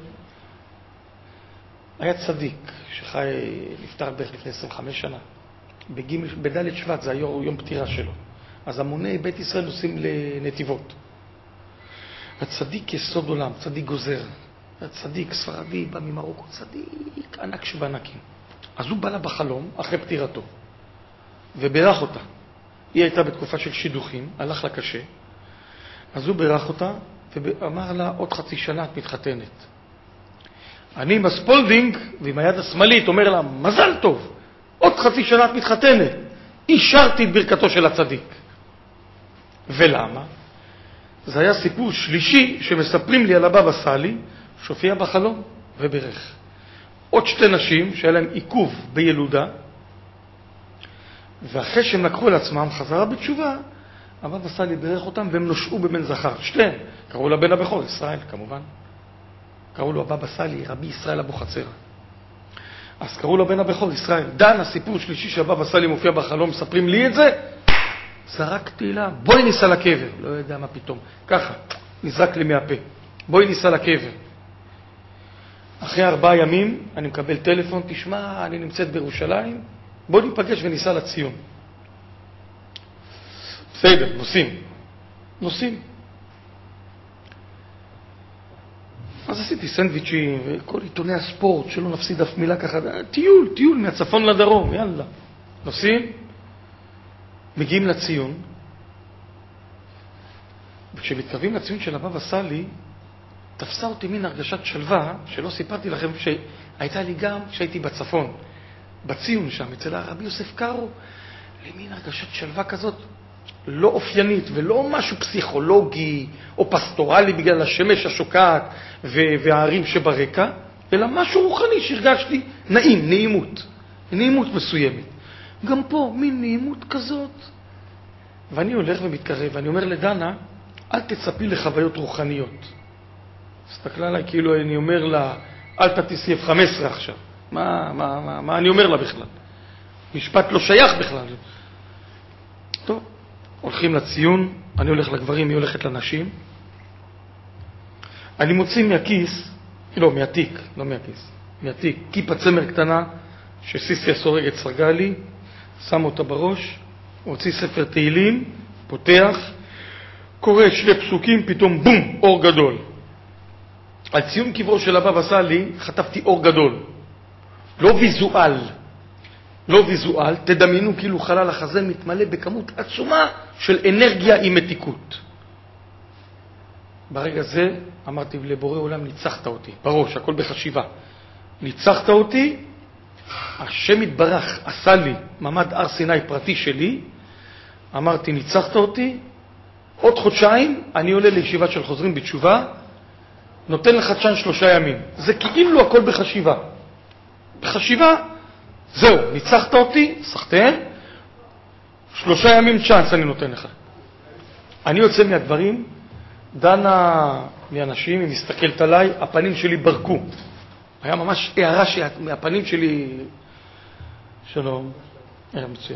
היה צדיק שחי, נפטר בערך לפני עשרים וחמש שנה. בדלת שבט, זה היה יום פטירה שלו. אז המוני בית ישראל נוסעים לנתיבות. הצדיק יסוד עולם, צדיק גוזר. הצדיק ספרדי, בא ממרוקו, צדיק ענק שבענקים. אז הוא בא לה בחלום, אחרי פטירתו, וברך אותה. היא הייתה בתקופה של שידוכים, הלך לה קשה. אז הוא ברך אותה, ואמר לה, עוד חצי שנה את מתחתנת. אני עם הספולדינג, ועם היד השמאלית, אומר לה, מזל טוב, עוד חצי שנה את מתחתנת. אישרתי את ברכתו של הצדיק. ולמה? זה היה סיפור שלישי שמספרים לי על הבבא סאלי, שהופיע בחלום וברך. עוד שתי נשים שהיה להם עיכוב בילודה, ואחרי שהם לקחו על עצמם חזרה בתשובה, הבבא סאלי ברך אותם והם נושעו בבן זכר. שתיהם, קראו לה בן הבכור, ישראל כמובן. קראו לו הבבא סאלי, רבי ישראל אבוחצירא. אז קראו לו בן הבכור, ישראל. דן, הסיפור שלישי שהבבא סאלי מופיע בחלום, מספרים לי את זה, זרקתי לה, בואי ניסע לקבר. לא יודע מה פתאום. ככה, נזרק לי מהפה. בואי ניסע לקבר. אחרי ארבעה ימים אני מקבל טלפון, תשמע, אני נמצאת בירושלים, בואי ניפגש וניסע לציון. בסדר, נוסעים. נוסעים. אז עשיתי סנדוויצ'ים וכל עיתוני הספורט, שלא נפסיד אף מילה ככה, טיול, טיול מהצפון לדרום, יאללה. נוסעים, מגיעים לציון, וכשמתקרבים לציון של הבבא סאלי, תפסה אותי מין הרגשת שלווה, שלא סיפרתי לכם שהייתה לי גם כשהייתי בצפון, בציון שם, אצל הרבי יוסף קארו, למין הרגשת שלווה כזאת, לא אופיינית ולא משהו פסיכולוגי או פסטורלי בגלל השמש השוקעת והערים שברקע, אלא משהו רוחני שהרגשתי נעים, נעימות, נעימות מסוימת. גם פה מין נעימות כזאת. ואני הולך ומתקרב, ואני אומר לדנה, אל תצפי לחוויות רוחניות. הסתכלה עליי כאילו אני אומר לה, אל תטיסי אף חמש עשרה עכשיו. מה, מה, מה, מה אני אומר לה בכלל? משפט לא שייך בכלל. טוב, הולכים לציון, אני הולך לגברים, היא הולכת לנשים. אני מוציא מהכיס, לא, מהתיק, לא מהכיס, מהתיק, כיפה צמר קטנה, שסיסי הסורגת סרגה לי, שם אותה בראש, הוציא ספר תהילים, פותח, קורא שני פסוקים, פתאום בום, אור גדול. על ציון קברו של הבבא סאלי חטפתי אור גדול. לא ויזואל, לא ויזואל, תדמיינו כאילו חלל החזה מתמלא בכמות עצומה של אנרגיה עם מתיקות. ברגע זה אמרתי לבורא עולם, ניצחת אותי, בראש, הכל בחשיבה. ניצחת אותי, השם יתברך עשה לי ממד הר סיני פרטי שלי, אמרתי ניצחת אותי, עוד חודשיים אני עולה לישיבה של חוזרים בתשובה, נותן לך צ'אנס שלושה ימים. זה כאילו הכל בחשיבה. בחשיבה, זהו, ניצחת אותי, סחתן, שלושה ימים צ'אנס אני נותן לך. אני יוצא מהדברים, דנה מאנשים, היא מסתכלת עליי, הפנים שלי ברקו. היה ממש הערה שהפנים שלי, שלום, היה מצוין.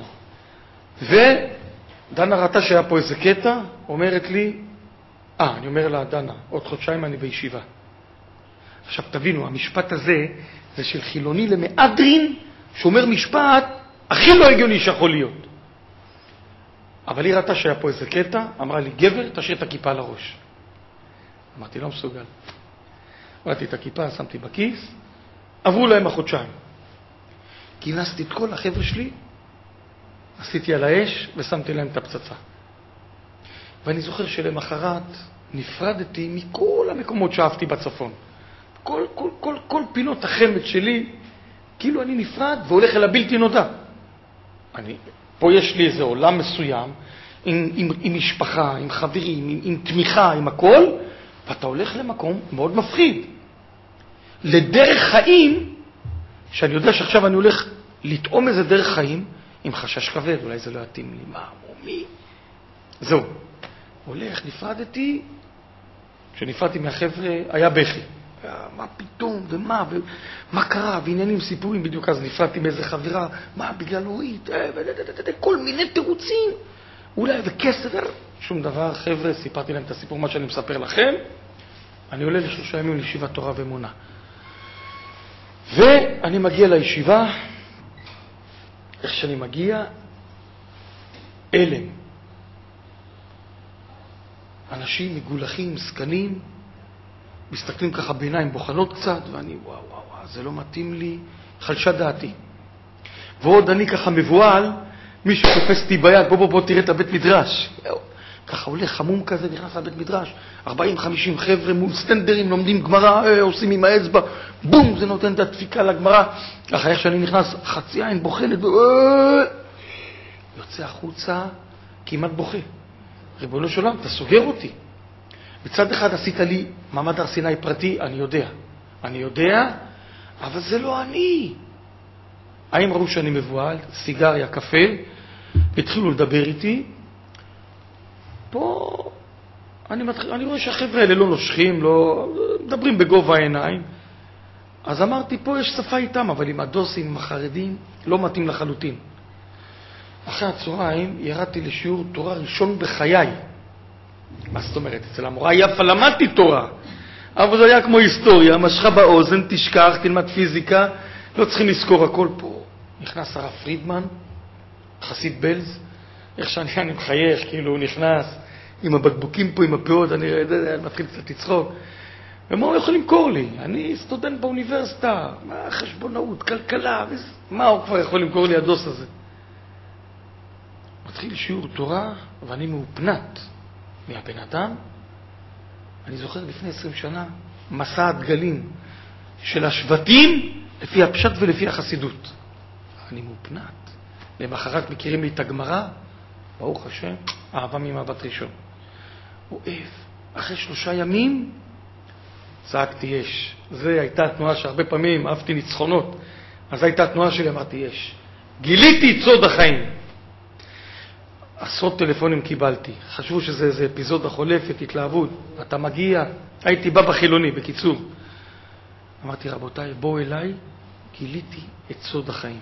ודנה ראתה שהיה פה איזה קטע, אומרת לי, אה, אני אומר לה, דנה, עוד חודשיים אני בישיבה. עכשיו תבינו, המשפט הזה זה של חילוני למאדרין, שאומר משפט הכי לא הגיוני שיכול להיות. אבל היא ראתה שהיה פה איזה קטע, אמרה לי, גבר, תשאיר את הכיפה על הראש. אמרתי, לא מסוגל. ראיתי את הכיפה, שמתי בכיס, עברו להם החודשיים. כינסתי את כל החבר'ה שלי, עשיתי על האש ושמתי להם את הפצצה. ואני זוכר שלמחרת נפרדתי מכל המקומות שאהבתי בצפון. כל, כל, כל, כל פינות החמד שלי, כאילו אני נפרד והולך אל הבלתי נודע. אני, פה יש לי איזה עולם מסוים, עם, עם, עם משפחה, עם חברים, עם, עם תמיכה, עם הכל, ואתה הולך למקום מאוד מפחיד. לדרך חיים, שאני יודע שעכשיו אני הולך לטעום איזה דרך חיים, עם חשש כבד, אולי זה לא יתאים לי, מה, מי? זהו. הולך, נפרדתי, כשנפרדתי מהחבר'ה, היה בכי. מה פתאום, ומה, ומה קרה, ועניינים סיפורים, בדיוק אז נפרדתי מאיזה חברה, מה, בגלל הורית, כל מיני תירוצים, אולי וכסף, שום דבר, חבר'ה, סיפרתי להם את הסיפור, מה שאני מספר לכם, אני עולה לשלושה ימים לישיבת תורה ואמונה. ואני מגיע לישיבה, איך שאני מגיע, אלם. אנשים מגולחים, סקנים, מסתכלים ככה בעיניים, בוחנות קצת, ואני, וואו, וואו, וואו, זה לא מתאים לי, חלשה דעתי. ועוד אני ככה מבועל, מישהו תופסתי ביד, בוא בוא בוא תראה את הבית מדרש. ככה הולך חמום כזה, נכנס לבית מדרש, ארבעים חמישים חבר'ה מול סטנדרים, לומדים גמרא, אה, עושים עם האצבע, בום, זה נותן את הדפיקה לגמרא. ככה איך שאני נכנס, חצי עין בוחנת, אה, יוצא החוצה, כמעט בוכה. ריבונו של עולם, אתה סוגר אותי. בצד אחד עשית לי מעמד הר סיני פרטי, אני יודע. אני יודע, אבל זה לא אני. האם ראו שאני מבועל, סיגריה, קפה, התחילו לדבר איתי. פה אני, מתחיל, אני רואה שהחבר'ה האלה לא נושכים, לא מדברים בגובה העיניים. אז אמרתי, פה יש שפה איתם, אבל עם הדוסים, עם החרדים, לא מתאים לחלוטין. אחרי הצהריים ירדתי לשיעור תורה ראשון בחיי. מה זאת אומרת? אצל המורה יפה למדתי תורה, אבל זה היה כמו היסטוריה, משכה באוזן, תשכח, תלמד פיזיקה, לא צריכים לזכור הכל פה. נכנס הרב פרידמן, חסיד בלז, איך שאני אני מחייך, כאילו הוא נכנס עם הבקבוקים פה, עם הפאות, אני, אני מתחיל קצת לצחוק. ומה הוא יכול למכור לי? אני סטודנט באוניברסיטה, מה חשבונאות, כלכלה, מה הוא כבר יכול למכור לי הדוס הזה? מתחיל שיעור תורה, ואני מאופנת מהבן אדם. אני זוכר לפני עשרים שנה, מסע הדגלים של השבטים לפי הפשט ולפי החסידות. אני מאופנת. למחרת מכירים לי את הגמרא, ברוך השם, אהבה ממבט ראשון. אוהב. אחרי שלושה ימים, צעקתי יש. זו הייתה התנועה שהרבה פעמים אהבתי ניצחונות. אז הייתה התנועה שלי, אמרתי יש. גיליתי את סוד החיים. עשרות טלפונים קיבלתי. חשבו שזה איזה אפיזודה חולפת, התלהבות. אתה מגיע, הייתי בא בחילוני, בקיצור. אמרתי, רבותיי, בואו אליי, גיליתי את סוד החיים.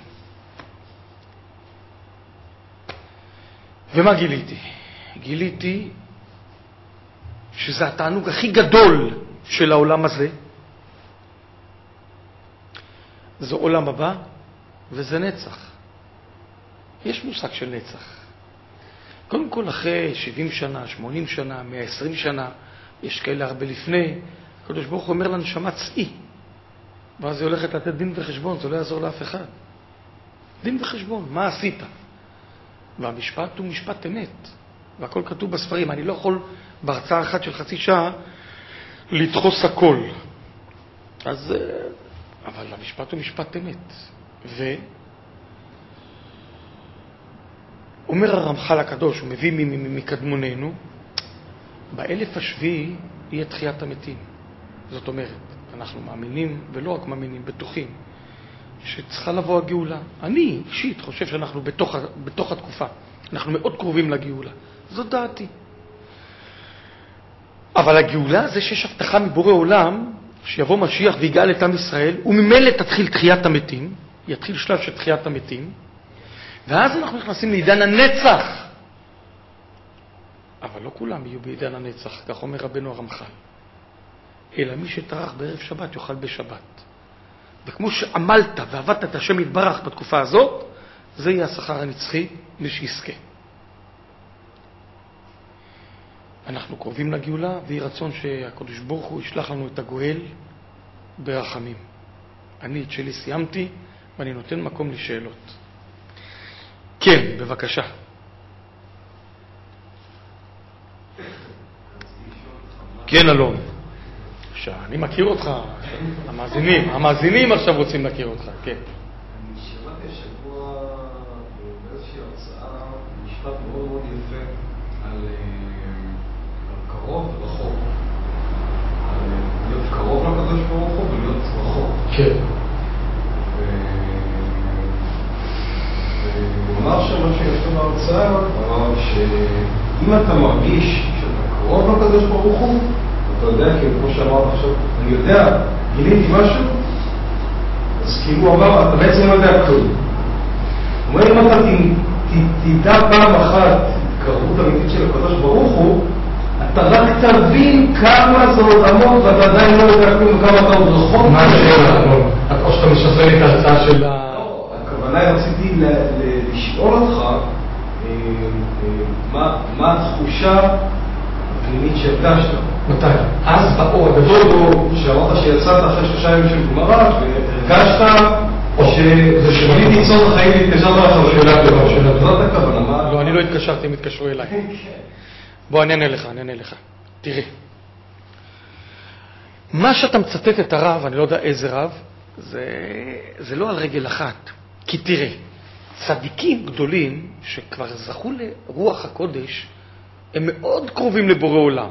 ומה גיליתי? גיליתי שזה התענוג הכי גדול של העולם הזה. זה עולם הבא, וזה נצח. יש מושג של נצח. קודם כל, אחרי שבעים שנה, שמונים שנה, מאה ועשרים שנה, יש כאלה הרבה לפני, הקדוש ברוך הוא אומר לנשמה צאי. ואז היא הולכת לתת דין וחשבון, זה לא יעזור לאף אחד. דין וחשבון, מה עשית? והמשפט הוא משפט אמת, והכל כתוב בספרים. אני לא יכול בהרצאה אחת של חצי שעה לדחוס הכל. אז, אבל המשפט הוא משפט אמת. ו... אומר הרמח"ל הקדוש, הוא מביא מקדמוננו, באלף השביעי יהיה תחיית המתים. זאת אומרת, אנחנו מאמינים, ולא רק מאמינים, בטוחים, שצריכה לבוא הגאולה. אני אישית חושב שאנחנו בתוך, בתוך התקופה. אנחנו מאוד קרובים לגאולה. זאת דעתי. אבל הגאולה זה שיש הבטחה מבורא עולם, שיבוא משיח ויגאל את עם ישראל, וממילא תתחיל תחיית המתים, יתחיל שלב של תחיית המתים, ואז אנחנו נכנסים לעידן הנצח. אבל לא כולם יהיו בעידן הנצח, כך אומר רבנו הרמח"ל. אלא מי שטרח בערב שבת יאכל בשבת. וכמו שעמלת ועבדת את השם יתברך בתקופה הזאת, זה יהיה השכר הנצחי מי שיזכה. אנחנו קרובים לגאולה, ויהי רצון שהקדוש ברוך הוא ישלח לנו את הגואל ברחמים. אני את שלי סיימתי, ואני נותן מקום לשאלות. כן, בבקשה. כן, אלון. אני מכיר אותך. המאזינים, המאזינים עכשיו רוצים להכיר אותך, כן. אני שמעתי השבוע באיזושהי הרצאה משפט מאוד מאוד יפה על קרוב ורחוק. על להיות קרוב לקדוש ברוך הוא ולהיות רחוק. כן. והוא אמר שמה שיש לו בהרצאה, הוא אמר שאם אתה מרגיש שאתה קרוב לקדוש ברוך הוא, אתה יודע, כי כמו שאמרת עכשיו, אני יודע, גיליתי משהו, אז כאילו הוא אמר, אתה בעצם לא יודע כלום. הוא אומר, אם אתה תדע פעם אחת קרבות אמיתית של הקדוש ברוך הוא, אתה רק תבין כמה זה עוד עמוק, ואתה עדיין לא יודע כלום, וכמה אתה עוד רחוק. מה השאלה? או שאתה משחרר לי את ההרצאה של ה... לא, הכוונה רציתי לשאול אותך, מה התחושה הפנימית שהרגשת? מתי? אז באור הגדול הוא שאמרת שיצאת אחרי שלושה ימים של גמרא, והרגשת או שזה שגיליתי את סוד החיים להתקשר לך שאלה טובה, שאלה טובה. זאת הכוונה. לא, אני לא התקשרתי, הם התקשרו אליי. בוא, אני אענה לך, אני אענה לך. תראה. מה שאתה מצטט את הרב, אני לא יודע איזה רב, זה, זה לא על רגל אחת. כי תראה, צדיקים גדולים שכבר זכו לרוח הקודש, הם מאוד קרובים לבורא עולם.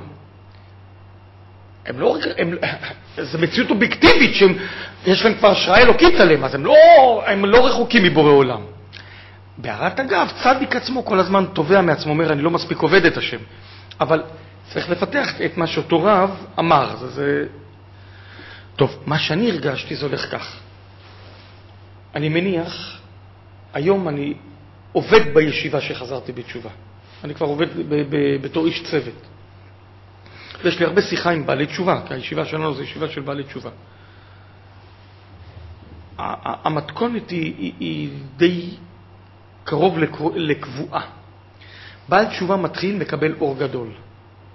הם לא, הם, זה מציאות אובייקטיבית שיש להם כבר השראה אלוקית עליהם, אז הם לא, הם לא רחוקים מבורא עולם. בהערת אגב, צדיק עצמו כל הזמן תובע מעצמו, אומר, אני לא מספיק עובד את השם. אבל צריך לפתח את מה שאותו רב אמר. זה, זה... טוב, מה שאני הרגשתי זה הולך כך. אני מניח, היום אני עובד בישיבה שחזרתי בתשובה. אני כבר עובד ב- ב- בתור איש צוות. ויש לי הרבה שיחה עם בעלי תשובה, כי הישיבה שלנו זו ישיבה של בעלי תשובה. המתכונת היא, היא, היא די קרוב לקבועה. בעל תשובה מתחיל מקבל אור גדול.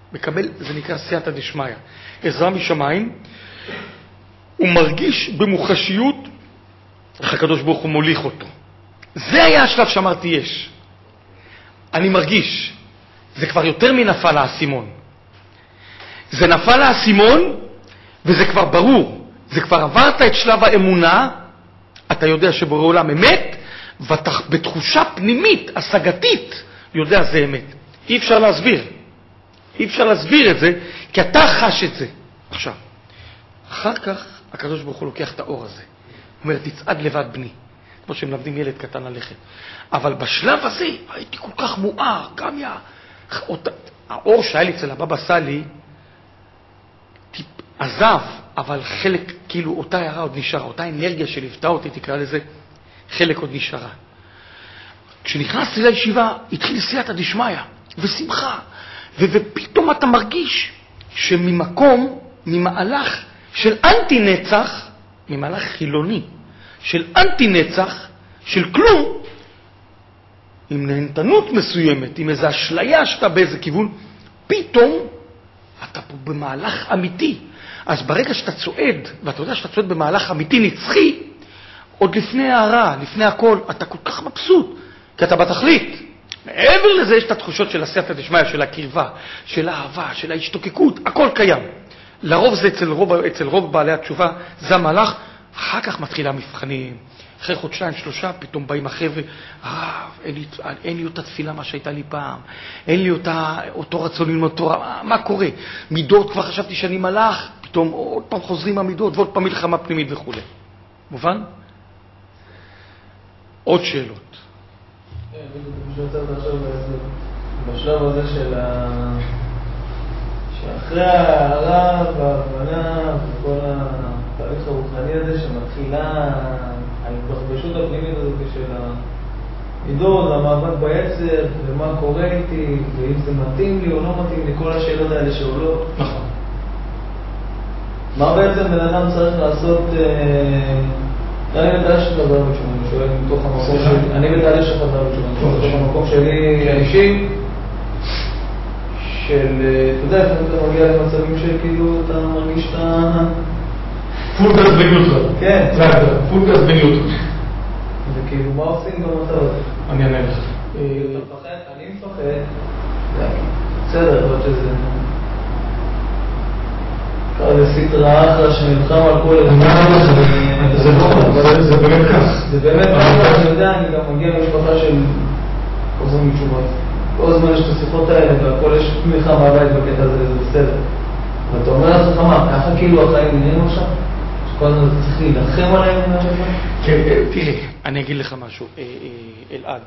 מקבל, זה נקרא סייעתא דשמיא, עזרה משמיים, הוא מרגיש במוחשיות איך הקדוש ברוך הוא מוליך אותו. זה היה השלב שאמרתי יש. אני מרגיש, זה כבר יותר מנפל האסימון. זה נפל האסימון, וזה כבר ברור. זה כבר עברת את שלב האמונה, אתה יודע שבורא עולם אמת, ואתה בתחושה פנימית, השגתית, יודע זה אמת. אי אפשר להסביר. אי אפשר להסביר את זה, כי אתה חש את זה. עכשיו, אחר כך הקדוש ברוך הוא לוקח את האור הזה. הוא אומר, תצעד לבד בני. כמו שמלמדים ילד קטן ללכת. אבל בשלב הזה הייתי כל כך מואר, גם יה... האור שהיה לי אצל הבבא סאלי, טיפ, עזב, אבל חלק, כאילו אותה הערה עוד נשארה, אותה אנרגיה שליוותה אותי, תקרא לזה, חלק עוד נשארה. כשנכנסתי לישיבה, התחיל סייעתא דשמיא, ושמחה, ו- ופתאום אתה מרגיש שממקום, ממהלך של אנטי נצח, ממהלך חילוני, של אנטי נצח, של כלום, עם נהנתנות מסוימת, עם איזו אשליה שאתה באיזה כיוון, פתאום אתה פה במהלך אמיתי. אז ברגע שאתה צועד, ואתה יודע שאתה צועד במהלך אמיתי נצחי, עוד לפני הערה, לפני הכל, אתה כל כך מבסוט, כי אתה בתכלית. מעבר לזה יש את התחושות של הסייעתא דשמיא, של הקרבה, של האהבה, של ההשתוקקות, הכל קיים. לרוב זה אצל רוב, אצל רוב בעלי התשובה, זה המהלך, אחר כך מתחילה מבחנים. אחרי חודשיים, שלושה, פתאום באים החבר'ה, הרב, אין לי, אין לי אותה תפילה מה שהייתה לי פעם, אין לי אותה, אותו רצון ללמוד תורה, מה, מה קורה? מידות, כבר חשבתי שאני מלאך, פתאום עוד פעם חוזרים המידות, ועוד פעם מלחמה פנימית וכו'. מובן? עוד שאלות. בשלב הזה של ה... שאחרי ההערה וההבנה וכל התהליך הרוחני הזה שמתחילה ההתבחבשות הפנימית הזאת של המידות, המאבק ביצר ומה קורה איתי ואם זה מתאים לי או לא מתאים לי, כל השאלות האלה שעולות. נכון. מה בעצם בן אדם צריך לעשות? אני בתהליך של חזרה בתשובה, אני שואל מתוך המקום שלי, אני בתהליך של חזרה בתשובה, מתוך המקום שלי אישי, של, אתה יודע, לפעמים אתה מגיע למצבים שכאילו אתה מרגיש את ה... פול גז בניוטרל. כן. זה הגדול, פול גז בניוטרל. וכאילו, מה עושים במצב הזה? אני אענה לך. אתה מפחד? אני מפחד. בסדר, אבל שזה... זה סטרה אחלה שנלחם על כל... זה נכון, זה באמת כך. זה באמת כך, אני יודע, אני גם מגיע למשפחה של חוזרים מתשובות. כל הזמן יש את השיחות האלה, והכל יש תמיכה מהבית בקטע הזה, זה בסדר. ואתה אומר לעצמך מה, ככה כאילו החיים נראים עכשיו? שכל הזמן אתה צריך להילחם עליהם? כן, תראי, אני אגיד לך משהו, אלעד.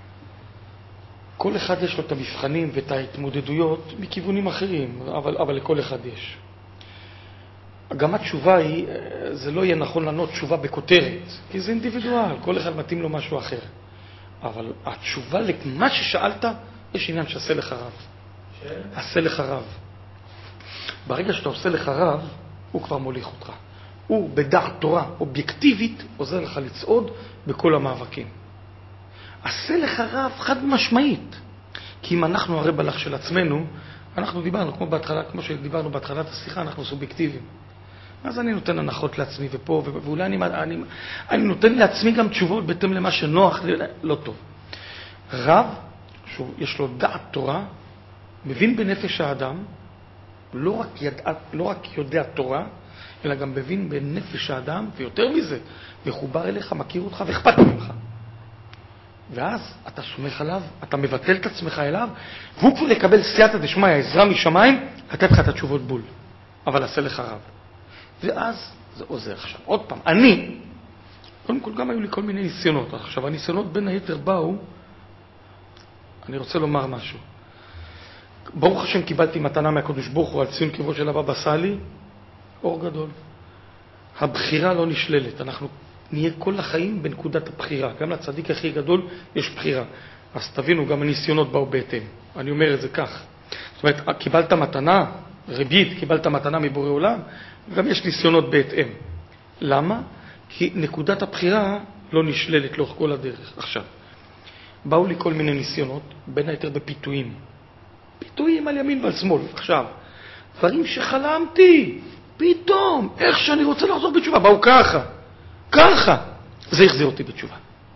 כל אחד יש לו את המבחנים ואת ההתמודדויות מכיוונים אחרים, אבל, אבל לכל אחד יש. גם התשובה היא, זה לא יהיה נכון לענות תשובה בכותרת, כי זה אינדיבידואל, כל אחד מתאים לו משהו אחר. אבל התשובה למה ששאלת, יש עניין שעשה לך רב. עשה לך רב. ברגע שאתה עושה לך רב, הוא כבר מוליך אותך. הוא בדעת תורה אובייקטיבית עוזר לך לצעוד בכל המאבקים. עשה לך רב חד משמעית. כי אם אנחנו הרי בלח של עצמנו, אנחנו דיברנו, כמו, בהתחלה, כמו שדיברנו בהתחלת השיחה, אנחנו סובייקטיביים. אז אני נותן הנחות לעצמי ופה, ואולי אני, אני, אני נותן לעצמי גם תשובות בהתאם למה שנוח, לא טוב. רב, שיש לו דעת תורה, מבין בנפש האדם, לא רק, ידע, לא רק יודע תורה, אלא גם מבין בנפש האדם, ויותר מזה, וחובר אליך, מכיר אותך ואכפת ממך. ואז אתה סומך עליו, אתה מבטל את עצמך אליו, והוא כבר לקבל סייעתא דשמיא, עזרה משמיים, לתת לך את התשובות בול. אבל עשה לך רב. ואז זה עוזר עכשיו. עוד פעם, אני, קודם כל גם היו לי כל מיני ניסיונות. עכשיו, הניסיונות בין היתר באו, אני רוצה לומר משהו. ברוך השם קיבלתי מתנה מהקדוש ברוך הוא על ציון קברו של הבבא סאלי, אור גדול. הבחירה לא נשללת. אנחנו נהיה כל החיים בנקודת הבחירה. גם לצדיק הכי גדול יש בחירה. אז תבינו, גם הניסיונות באו בהתאם. אני אומר את זה כך. זאת אומרת, קיבלת מתנה, רבית, קיבלת מתנה מבורא עולם, גם יש ניסיונות בהתאם. למה? כי נקודת הבחירה לא נשללת לאורך כל הדרך. עכשיו, באו לי כל מיני ניסיונות, בין היתר בפיתויים. פיתויים על ימין ועל שמאל. עכשיו, דברים שחלמתי, פתאום, איך שאני רוצה לחזור בתשובה, באו ככה, ככה, זה החזיר אותי בתשובה.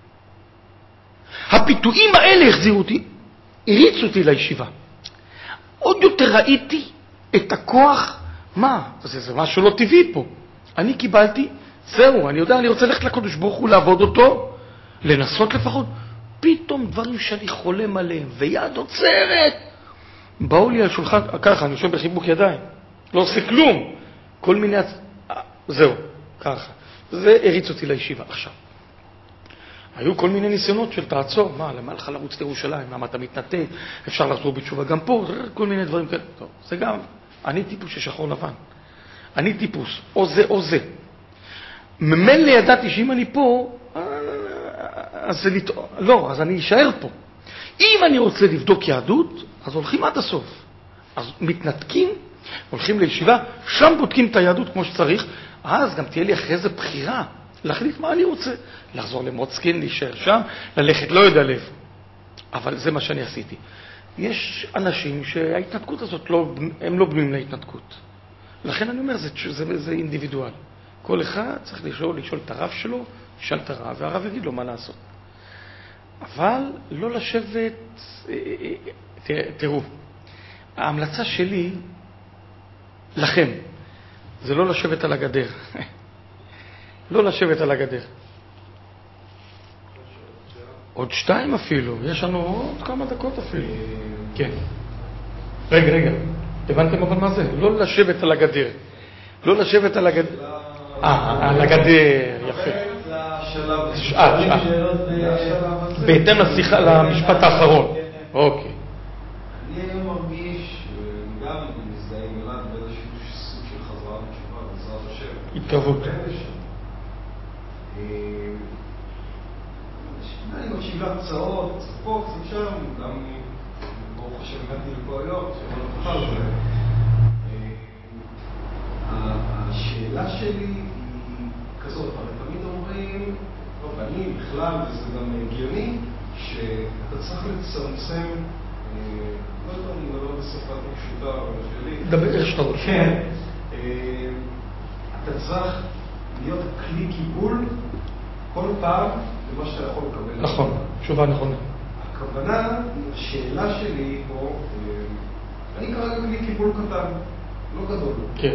הפיתויים האלה החזירו אותי, הריצו אותי לישיבה. עוד יותר ראיתי את הכוח, מה? זה, זה משהו לא טבעי פה. אני קיבלתי, זהו, אני יודע, אני רוצה ללכת לקדוש ברוך הוא, לעבוד אותו, לנסות לפחות. פתאום דברים שאני חולם עליהם, ויד עוצרת. באו לי על שולחן, ככה, אני יושב בחיבוק ידיים, לא עושה כלום. כל מיני, זהו, ככה. זה הריץ אותי לישיבה. עכשיו, היו כל מיני ניסיונות של תעצור, מה, למה לך לרוץ לירושלים, למה אתה מתנתק, אפשר לחזור בתשובה גם פה, כל מיני דברים כאלה. טוב, זה גם, אני טיפוס ששחור לבן. אני טיפוס, או זה או זה. ממילא ידעתי שאם אני פה, אז זה לת... לא, אז אני אשאר פה. אם אני רוצה לבדוק יהדות, אז הולכים עד הסוף. אז מתנתקים, הולכים לישיבה, שם בודקים את היהדות כמו שצריך, אז גם תהיה לי אחרי זה בחירה, להחליט מה אני רוצה. לחזור למוצקין, להישאר שם, ללכת לא יודע לאיפה. אבל זה מה שאני עשיתי. יש אנשים שההתנתקות הזאת, לא, הם לא בנויים להתנתקות. לכן אני אומר, זה, זה, זה אינדיבידואל. כל אחד צריך לשאול, לשאול את הרב שלו, לשאול את הרב, והרב יגיד לו מה לעשות. אבל לא לשבת, תראו, ההמלצה שלי לכם, זה לא לשבת על הגדר. לא לשבת על הגדר. עוד שתיים אפילו, יש לנו עוד כמה דקות אפילו. כן. רגע, רגע, הבנתם אבל מה זה? לא לשבת על הגדר. לא לשבת על הגדר. אה, על הגדר, יפה. שעת, שעת. בהתאם לשיחה, למשפט האחרון. אוקיי. אני היום מרגיש, גם מזדהים אלעד באיזשהו סוג של חזרה בתשובה, בעזרת השם. התקרבות. אני מקשיב להרצאות, פה, קצת שם, גם ברוך השם הגעתי לפה היום, שאומר לך על זה. השאלה שלי היא כזאת, אבל תמיד אומרים, לא, ואני בכלל, וזה גם הגיוני, שאתה צריך לצמצם, לא יודע, אני מדבר בשפה פשוטה שלי. דבר איך שאתה רוצה. כן. אתה צריך להיות כלי קיבול כל פעם למה שאתה יכול לקבל. נכון, תשובה נכונה. הכוונה, השאלה שלי פה, אני כרגע כלי קיבול קטן, לא גדול. כן.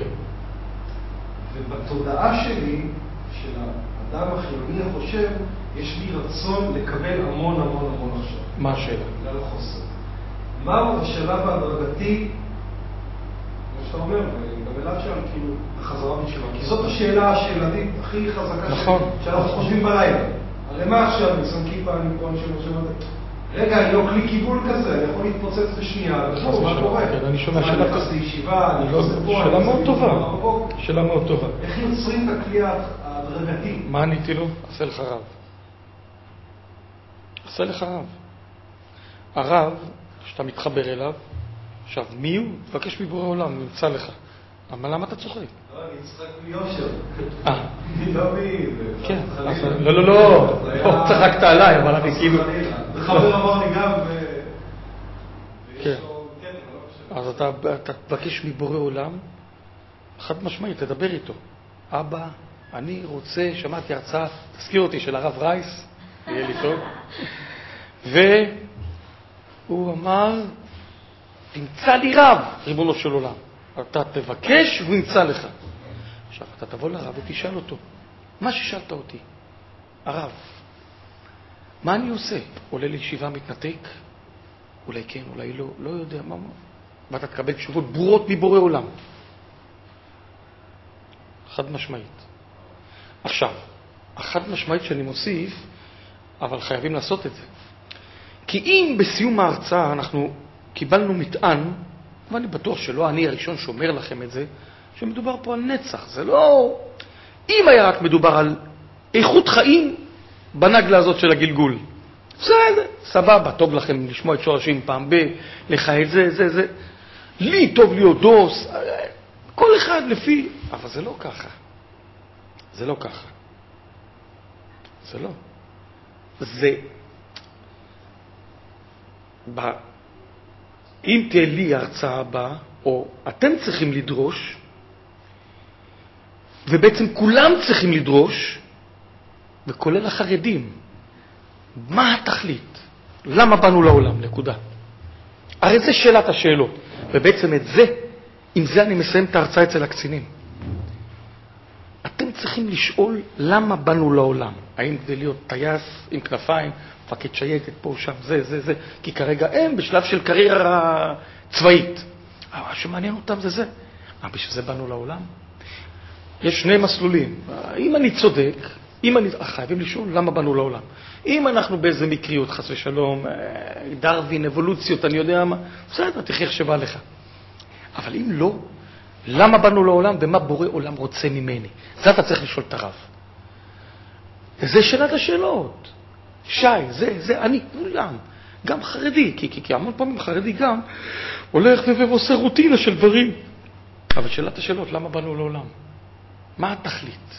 ובתודעה שלי, של האדם החילוני החושב, יש לי רצון לקבל המון המון המון עכשיו. מה השאלה? בגלל החוסר. מהו השלב ההדרגתי, כמו שאתה אומר, גם אלעד שם, כאילו, החזרה בתשובה. כי זאת השאלה השאלתית הכי חזקה נכון. שאנחנו חושבים בלילה. הרי מה עכשיו, אני שם כיפה, אני פה, אני שם את זה. רגע, אני לא כלי קיבול כזה, אני יכול להתפוצץ בשנייה, וזהו, מה קורה? אני שומע שאלה... אני נכנס לישיבה, אני נכנס לפה, שאלה מאוד טובה. שאלה מאוד טובה. איך יוצרים את הכלי ההדרגתי? מה עניתי לו? עשה לך רב. עשה לך רב. הרב, שאתה מתחבר אליו, עכשיו, מי הוא? תבקש מבורא עולם, הוא נמצא לך. אבל למה אתה צוחק? לא, אני צחק מיושר. אה. אני לא מי... כן. לא, לא, לא. לא, צחקת עליי, אבל אני כאילו... חבר אמר לי גם... כן. אז אתה תבקש מבורא עולם, חד משמעית, תדבר איתו. אבא, אני רוצה, שמעתי הרצאה, תזכיר אותי, של הרב רייס, יהיה לי טוב. והוא אמר, תמצא לי רב, ריבונו של עולם. אתה תבקש והוא ימצא לך. עכשיו, אתה תבוא לרב ותשאל אותו. מה ששאלת אותי, הרב, מה אני עושה? עולה לישיבה מתנתק? אולי כן, אולי לא, לא יודע מה. ואתה תקבל תשובות ברורות מבורא עולם. חד משמעית. עכשיו, החד משמעית שאני מוסיף, אבל חייבים לעשות את זה. כי אם בסיום ההרצאה אנחנו קיבלנו מטען, ואני בטוח שלא אני הראשון שאומר לכם את זה, שמדובר פה על נצח. זה לא... אם היה רק מדובר על איכות חיים בנגלה הזאת של הגלגול. בסדר, סבבה, טוב לכם לשמוע את שורשים פעם ב, לך את זה, זה, זה. לי טוב להיות דוס, כל אחד לפי... אבל זה לא ככה. זה לא ככה. זה לא. זה... אם תהיה לי הרצאה הבאה, או אתם צריכים לדרוש, ובעצם כולם צריכים לדרוש, וכולל החרדים, מה התכלית? למה באנו לעולם? נקודה. הרי זה שאלת השאלות, ובעצם את זה, עם זה אני מסיים את ההרצאה אצל הקצינים. אתם צריכים לשאול למה באנו לעולם. האם כדי להיות טייס עם כנפיים, מפקד שייטת פה, שם, זה, זה, זה. כי כרגע הם בשלב של קריירה צבאית. אבל שמעניין אותם זה זה. מה, בשביל זה באנו לעולם? יש שני מסלולים. אם אני צודק, אם אני... חייבים לשאול למה באנו לעולם. אם אנחנו באיזה מקריות, חס ושלום, דרווין, אבולוציות, אני יודע מה, בסדר, תחייך שבא לך. אבל אם לא, למה באנו לעולם ומה בורא עולם רוצה ממני? זה אתה צריך לשאול את הרב. וזה שאלת השאלות. שי, זה, זה, אני כולם. גם חרדי, כי, כי, כי המון פעמים חרדי גם הולך ועושה רוטינה של דברים. אבל שאלת השאלות, למה באנו לעולם? מה התכלית?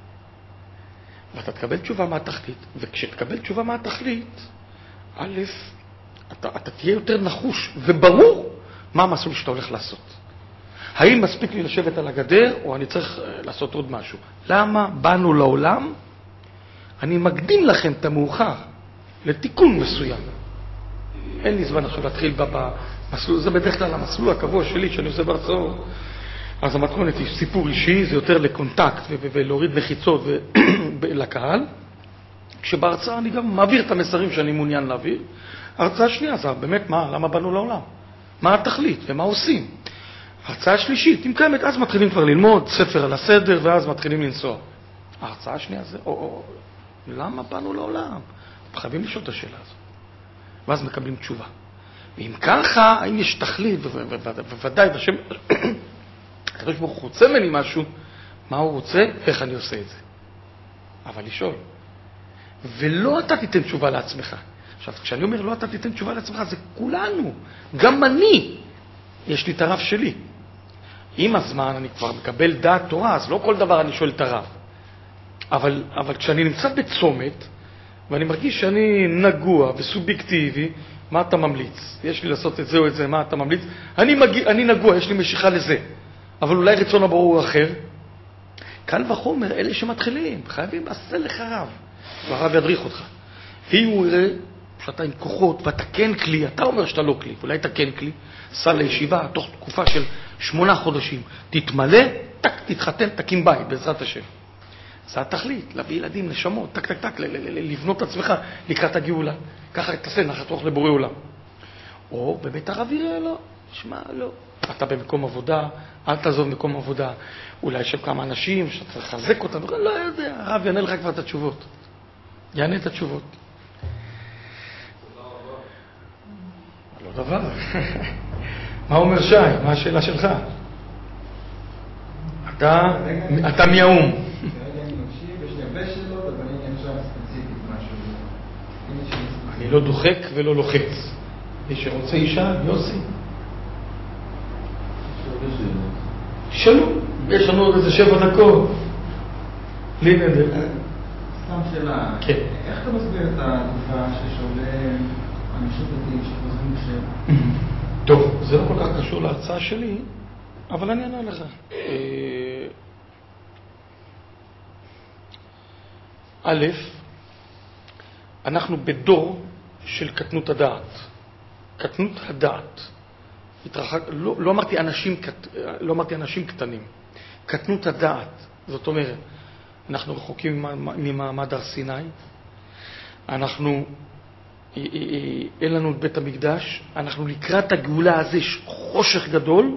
ואתה תקבל תשובה מה התכלית, וכשתקבל תשובה מה התכלית, א', אתה, אתה תהיה יותר נחוש וברור מה המסלול שאתה הולך לעשות. האם מספיק לי לשבת על הגדר, או אני צריך לעשות עוד משהו? למה באנו לעולם? אני מקדים לכם את המאוחר לתיקון מסוים. אין לי זמן עכשיו להתחיל במסלול, זה בדרך כלל המסלול הקבוע שלי שאני עושה בהרצאות. אז המתכונת היא סיפור אישי, זה יותר לקונטקט ולהוריד מחיצות לקהל. כשבהרצאה אני גם מעביר את המסרים שאני מעוניין להעביר. ההרצאה השנייה זה באמת מה, למה באנו לעולם? מה התכלית ומה עושים? ההרצאה השלישית, אם קיימת, אז מתחילים כבר ללמוד ספר על הסדר ואז מתחילים לנסוע. ההרצאה השנייה זה, או, או, למה באנו לעולם? חייבים לשאול את השאלה הזאת. ואז מקבלים תשובה. ואם ככה, האם יש תכלית, בוודאי, בשם... הקדוש ברוך הוא רוצה ממני משהו, מה הוא רוצה ואיך אני עושה את זה. אבל לשאול. ולא אתה תיתן תשובה לעצמך. עכשיו, כשאני אומר לא אתה תיתן תשובה לעצמך, זה כולנו. גם אני. יש לי את הרב שלי. עם הזמן אני כבר מקבל דעת תורה, אז לא כל דבר אני שואל את הרב. אבל, אבל כשאני נמצא בצומת, ואני מרגיש שאני נגוע וסובייקטיבי, מה אתה ממליץ? יש לי לעשות את זה או את זה, מה אתה ממליץ? אני, מגיע, אני נגוע, יש לי משיכה לזה. אבל אולי רצון הברור אחר. קל וחומר, אלה שמתחילים, חייבים לעשה לך רב. והרב ידריך אותך. ואם הוא יראה שאתה עם כוחות ואתה כן כלי, אתה אומר שאתה לא כלי, אולי אתה כן כלי, סע לישיבה, תוך תקופה של שמונה חודשים, תתמלא, טק, תתחתן, תקים בית, בעזרת השם. זה התכלית, להביא ילדים, נשמות, טק, טק, טק, לבנות את עצמך לקראת הגאולה. ככה תעשה נחת רוח לבורא עולם. או באמת הרב יראה, לא, שמע, לא. אתה במקום עבודה, אל תעזוב מקום עבודה. אולי יש כמה אנשים שאתה צריך לחזק אותם, לא יודע, הרב יענה לך כבר את התשובות. יענה את התשובות. לא דבר. מה אומר שי? מה השאלה שלך? אתה, אתה מהאום. כרגע אני מקשיב, יש לי הרבה שאלות, אבל אני אין שם ספציפית משהו. אני לא דוחק ולא לוחץ. מי שרוצה אישה, יוסי. שלום, יש לנו עוד איזה שבע דקות. לי נדל. סתם שאלה. כן. איך אתה מסביר את התקופה ששעולה אנשים דתיים שחוזרים שם? טוב, זה לא כל כך קשור להרצאה שלי, אבל אני אענה לך. א', אנחנו בדור של קטנות הדעת. קטנות הדעת. התרחק, לא, לא, אמרתי אנשים, לא אמרתי אנשים קטנים. קטנות הדעת. זאת אומרת, אנחנו רחוקים ממעמד הר סיני. אנחנו, אין לנו את בית המקדש. אנחנו לקראת הגאולה הזה חושך גדול.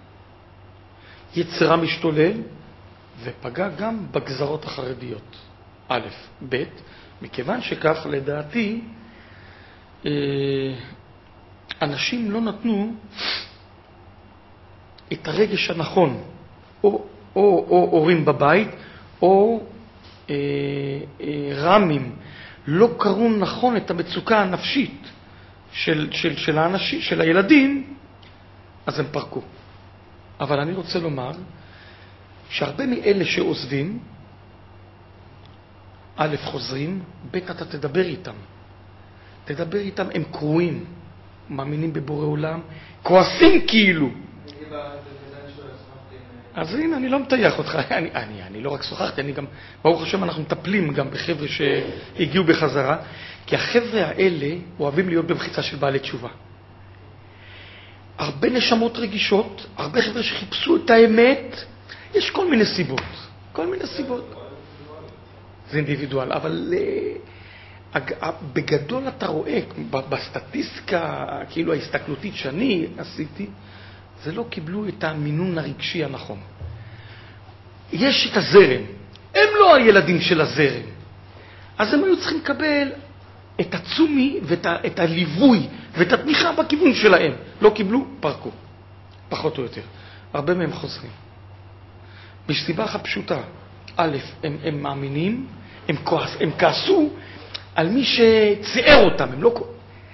יצרה משתולל. ופגע גם בגזרות החרדיות. א', ב', מכיוון שכך לדעתי, אנשים לא נתנו את הרגש הנכון, או, או, או הורים בבית, או אה, אה, רמים, לא קראו נכון את המצוקה הנפשית של, של, של האנשים, של הילדים, אז הם פרקו. אבל אני רוצה לומר, שהרבה מאלה שעוזבים, א', חוזרים, ב', אתה תדבר איתם. תדבר איתם, הם קרואים. מאמינים בבורא עולם, כועסים כאילו. אז הנה, אני לא מטייח אותך, אני, אני, אני לא רק שוחחתי, אני גם, ברוך השם, אנחנו מטפלים גם בחבר'ה שהגיעו בחזרה, כי החבר'ה האלה אוהבים להיות במחיצה של בעלי תשובה. הרבה נשמות רגישות, הרבה חבר'ה שחיפשו את האמת, יש כל מיני סיבות, כל מיני סיבות. זה אינדיבידואל, אבל בגדול אתה רואה, בסטטיסטיקה, כאילו ההסתכלותית שאני עשיתי, זה לא קיבלו את המינון הרגשי הנכון. יש את הזרם, הם לא הילדים של הזרם. אז הם היו צריכים לקבל את הצומי ואת ה, את הליווי ואת התמיכה בכיוון שלהם. לא קיבלו, פרקו. פחות או יותר. הרבה מהם חוזרים. בסיבה אחת פשוטה. א', הם, הם מאמינים, הם, כועס, הם כעסו על מי שציער אותם. הם לא...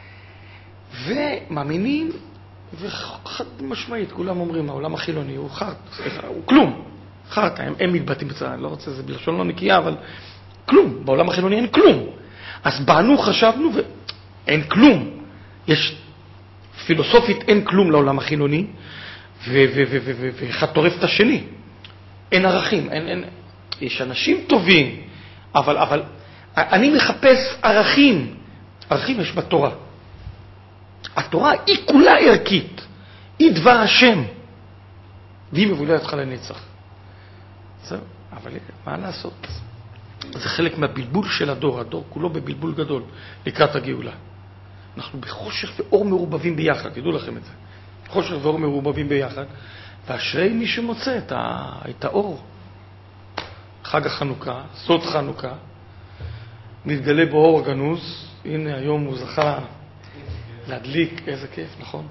ומאמינים, וחד משמעית, כולם אומרים, העולם החילוני הוא חרט, הוא כלום. חרט, הם, הם מתבטאים בצורה, לא רוצה, זה בלשון לא נקייה, אבל כלום. בעולם החילוני אין כלום. אז באנו, חשבנו, ואין כלום. יש, פילוסופית אין כלום לעולם החילוני, ואחד טורף את השני. אין ערכים, אין, אין, יש אנשים טובים, אבל, אבל, אני מחפש ערכים. ערכים יש בתורה. התורה היא כולה ערכית. היא דבר השם. והיא מבולעת אותך לנצח. זהו, אבל מה לעשות? זה חלק מהבלבול של הדור. הדור כולו בבלבול גדול לקראת הגאולה. אנחנו בחושך ואור מרובבים ביחד, תדעו לכם את זה. חושך ואור מרובבים ביחד, ואשרי מי שמוצא את, ה... את האור. חג החנוכה, סוד חנוכה, מתגלה בו אור הגנוז. הנה היום הוא זכה להדליק, איזה כיף, נכון?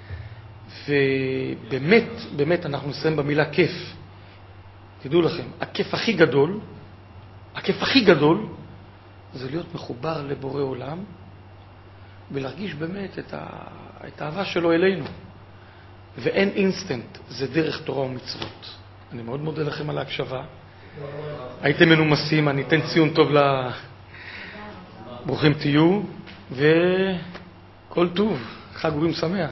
ובאמת, באמת אנחנו נסיים במילה כיף. תדעו לכם, הכיף הכי גדול, הכיף הכי גדול, זה להיות מחובר לבורא עולם, ולהרגיש באמת את, ה... את האהבה שלו אלינו. ואין אינסטנט, זה דרך תורה ומצוות. אני מאוד מודה לכם על ההקשבה. הייתם מנומסים, אני אתן ציון טוב ל... ברוכים תהיו, וכל טוב, חג אורים שמח.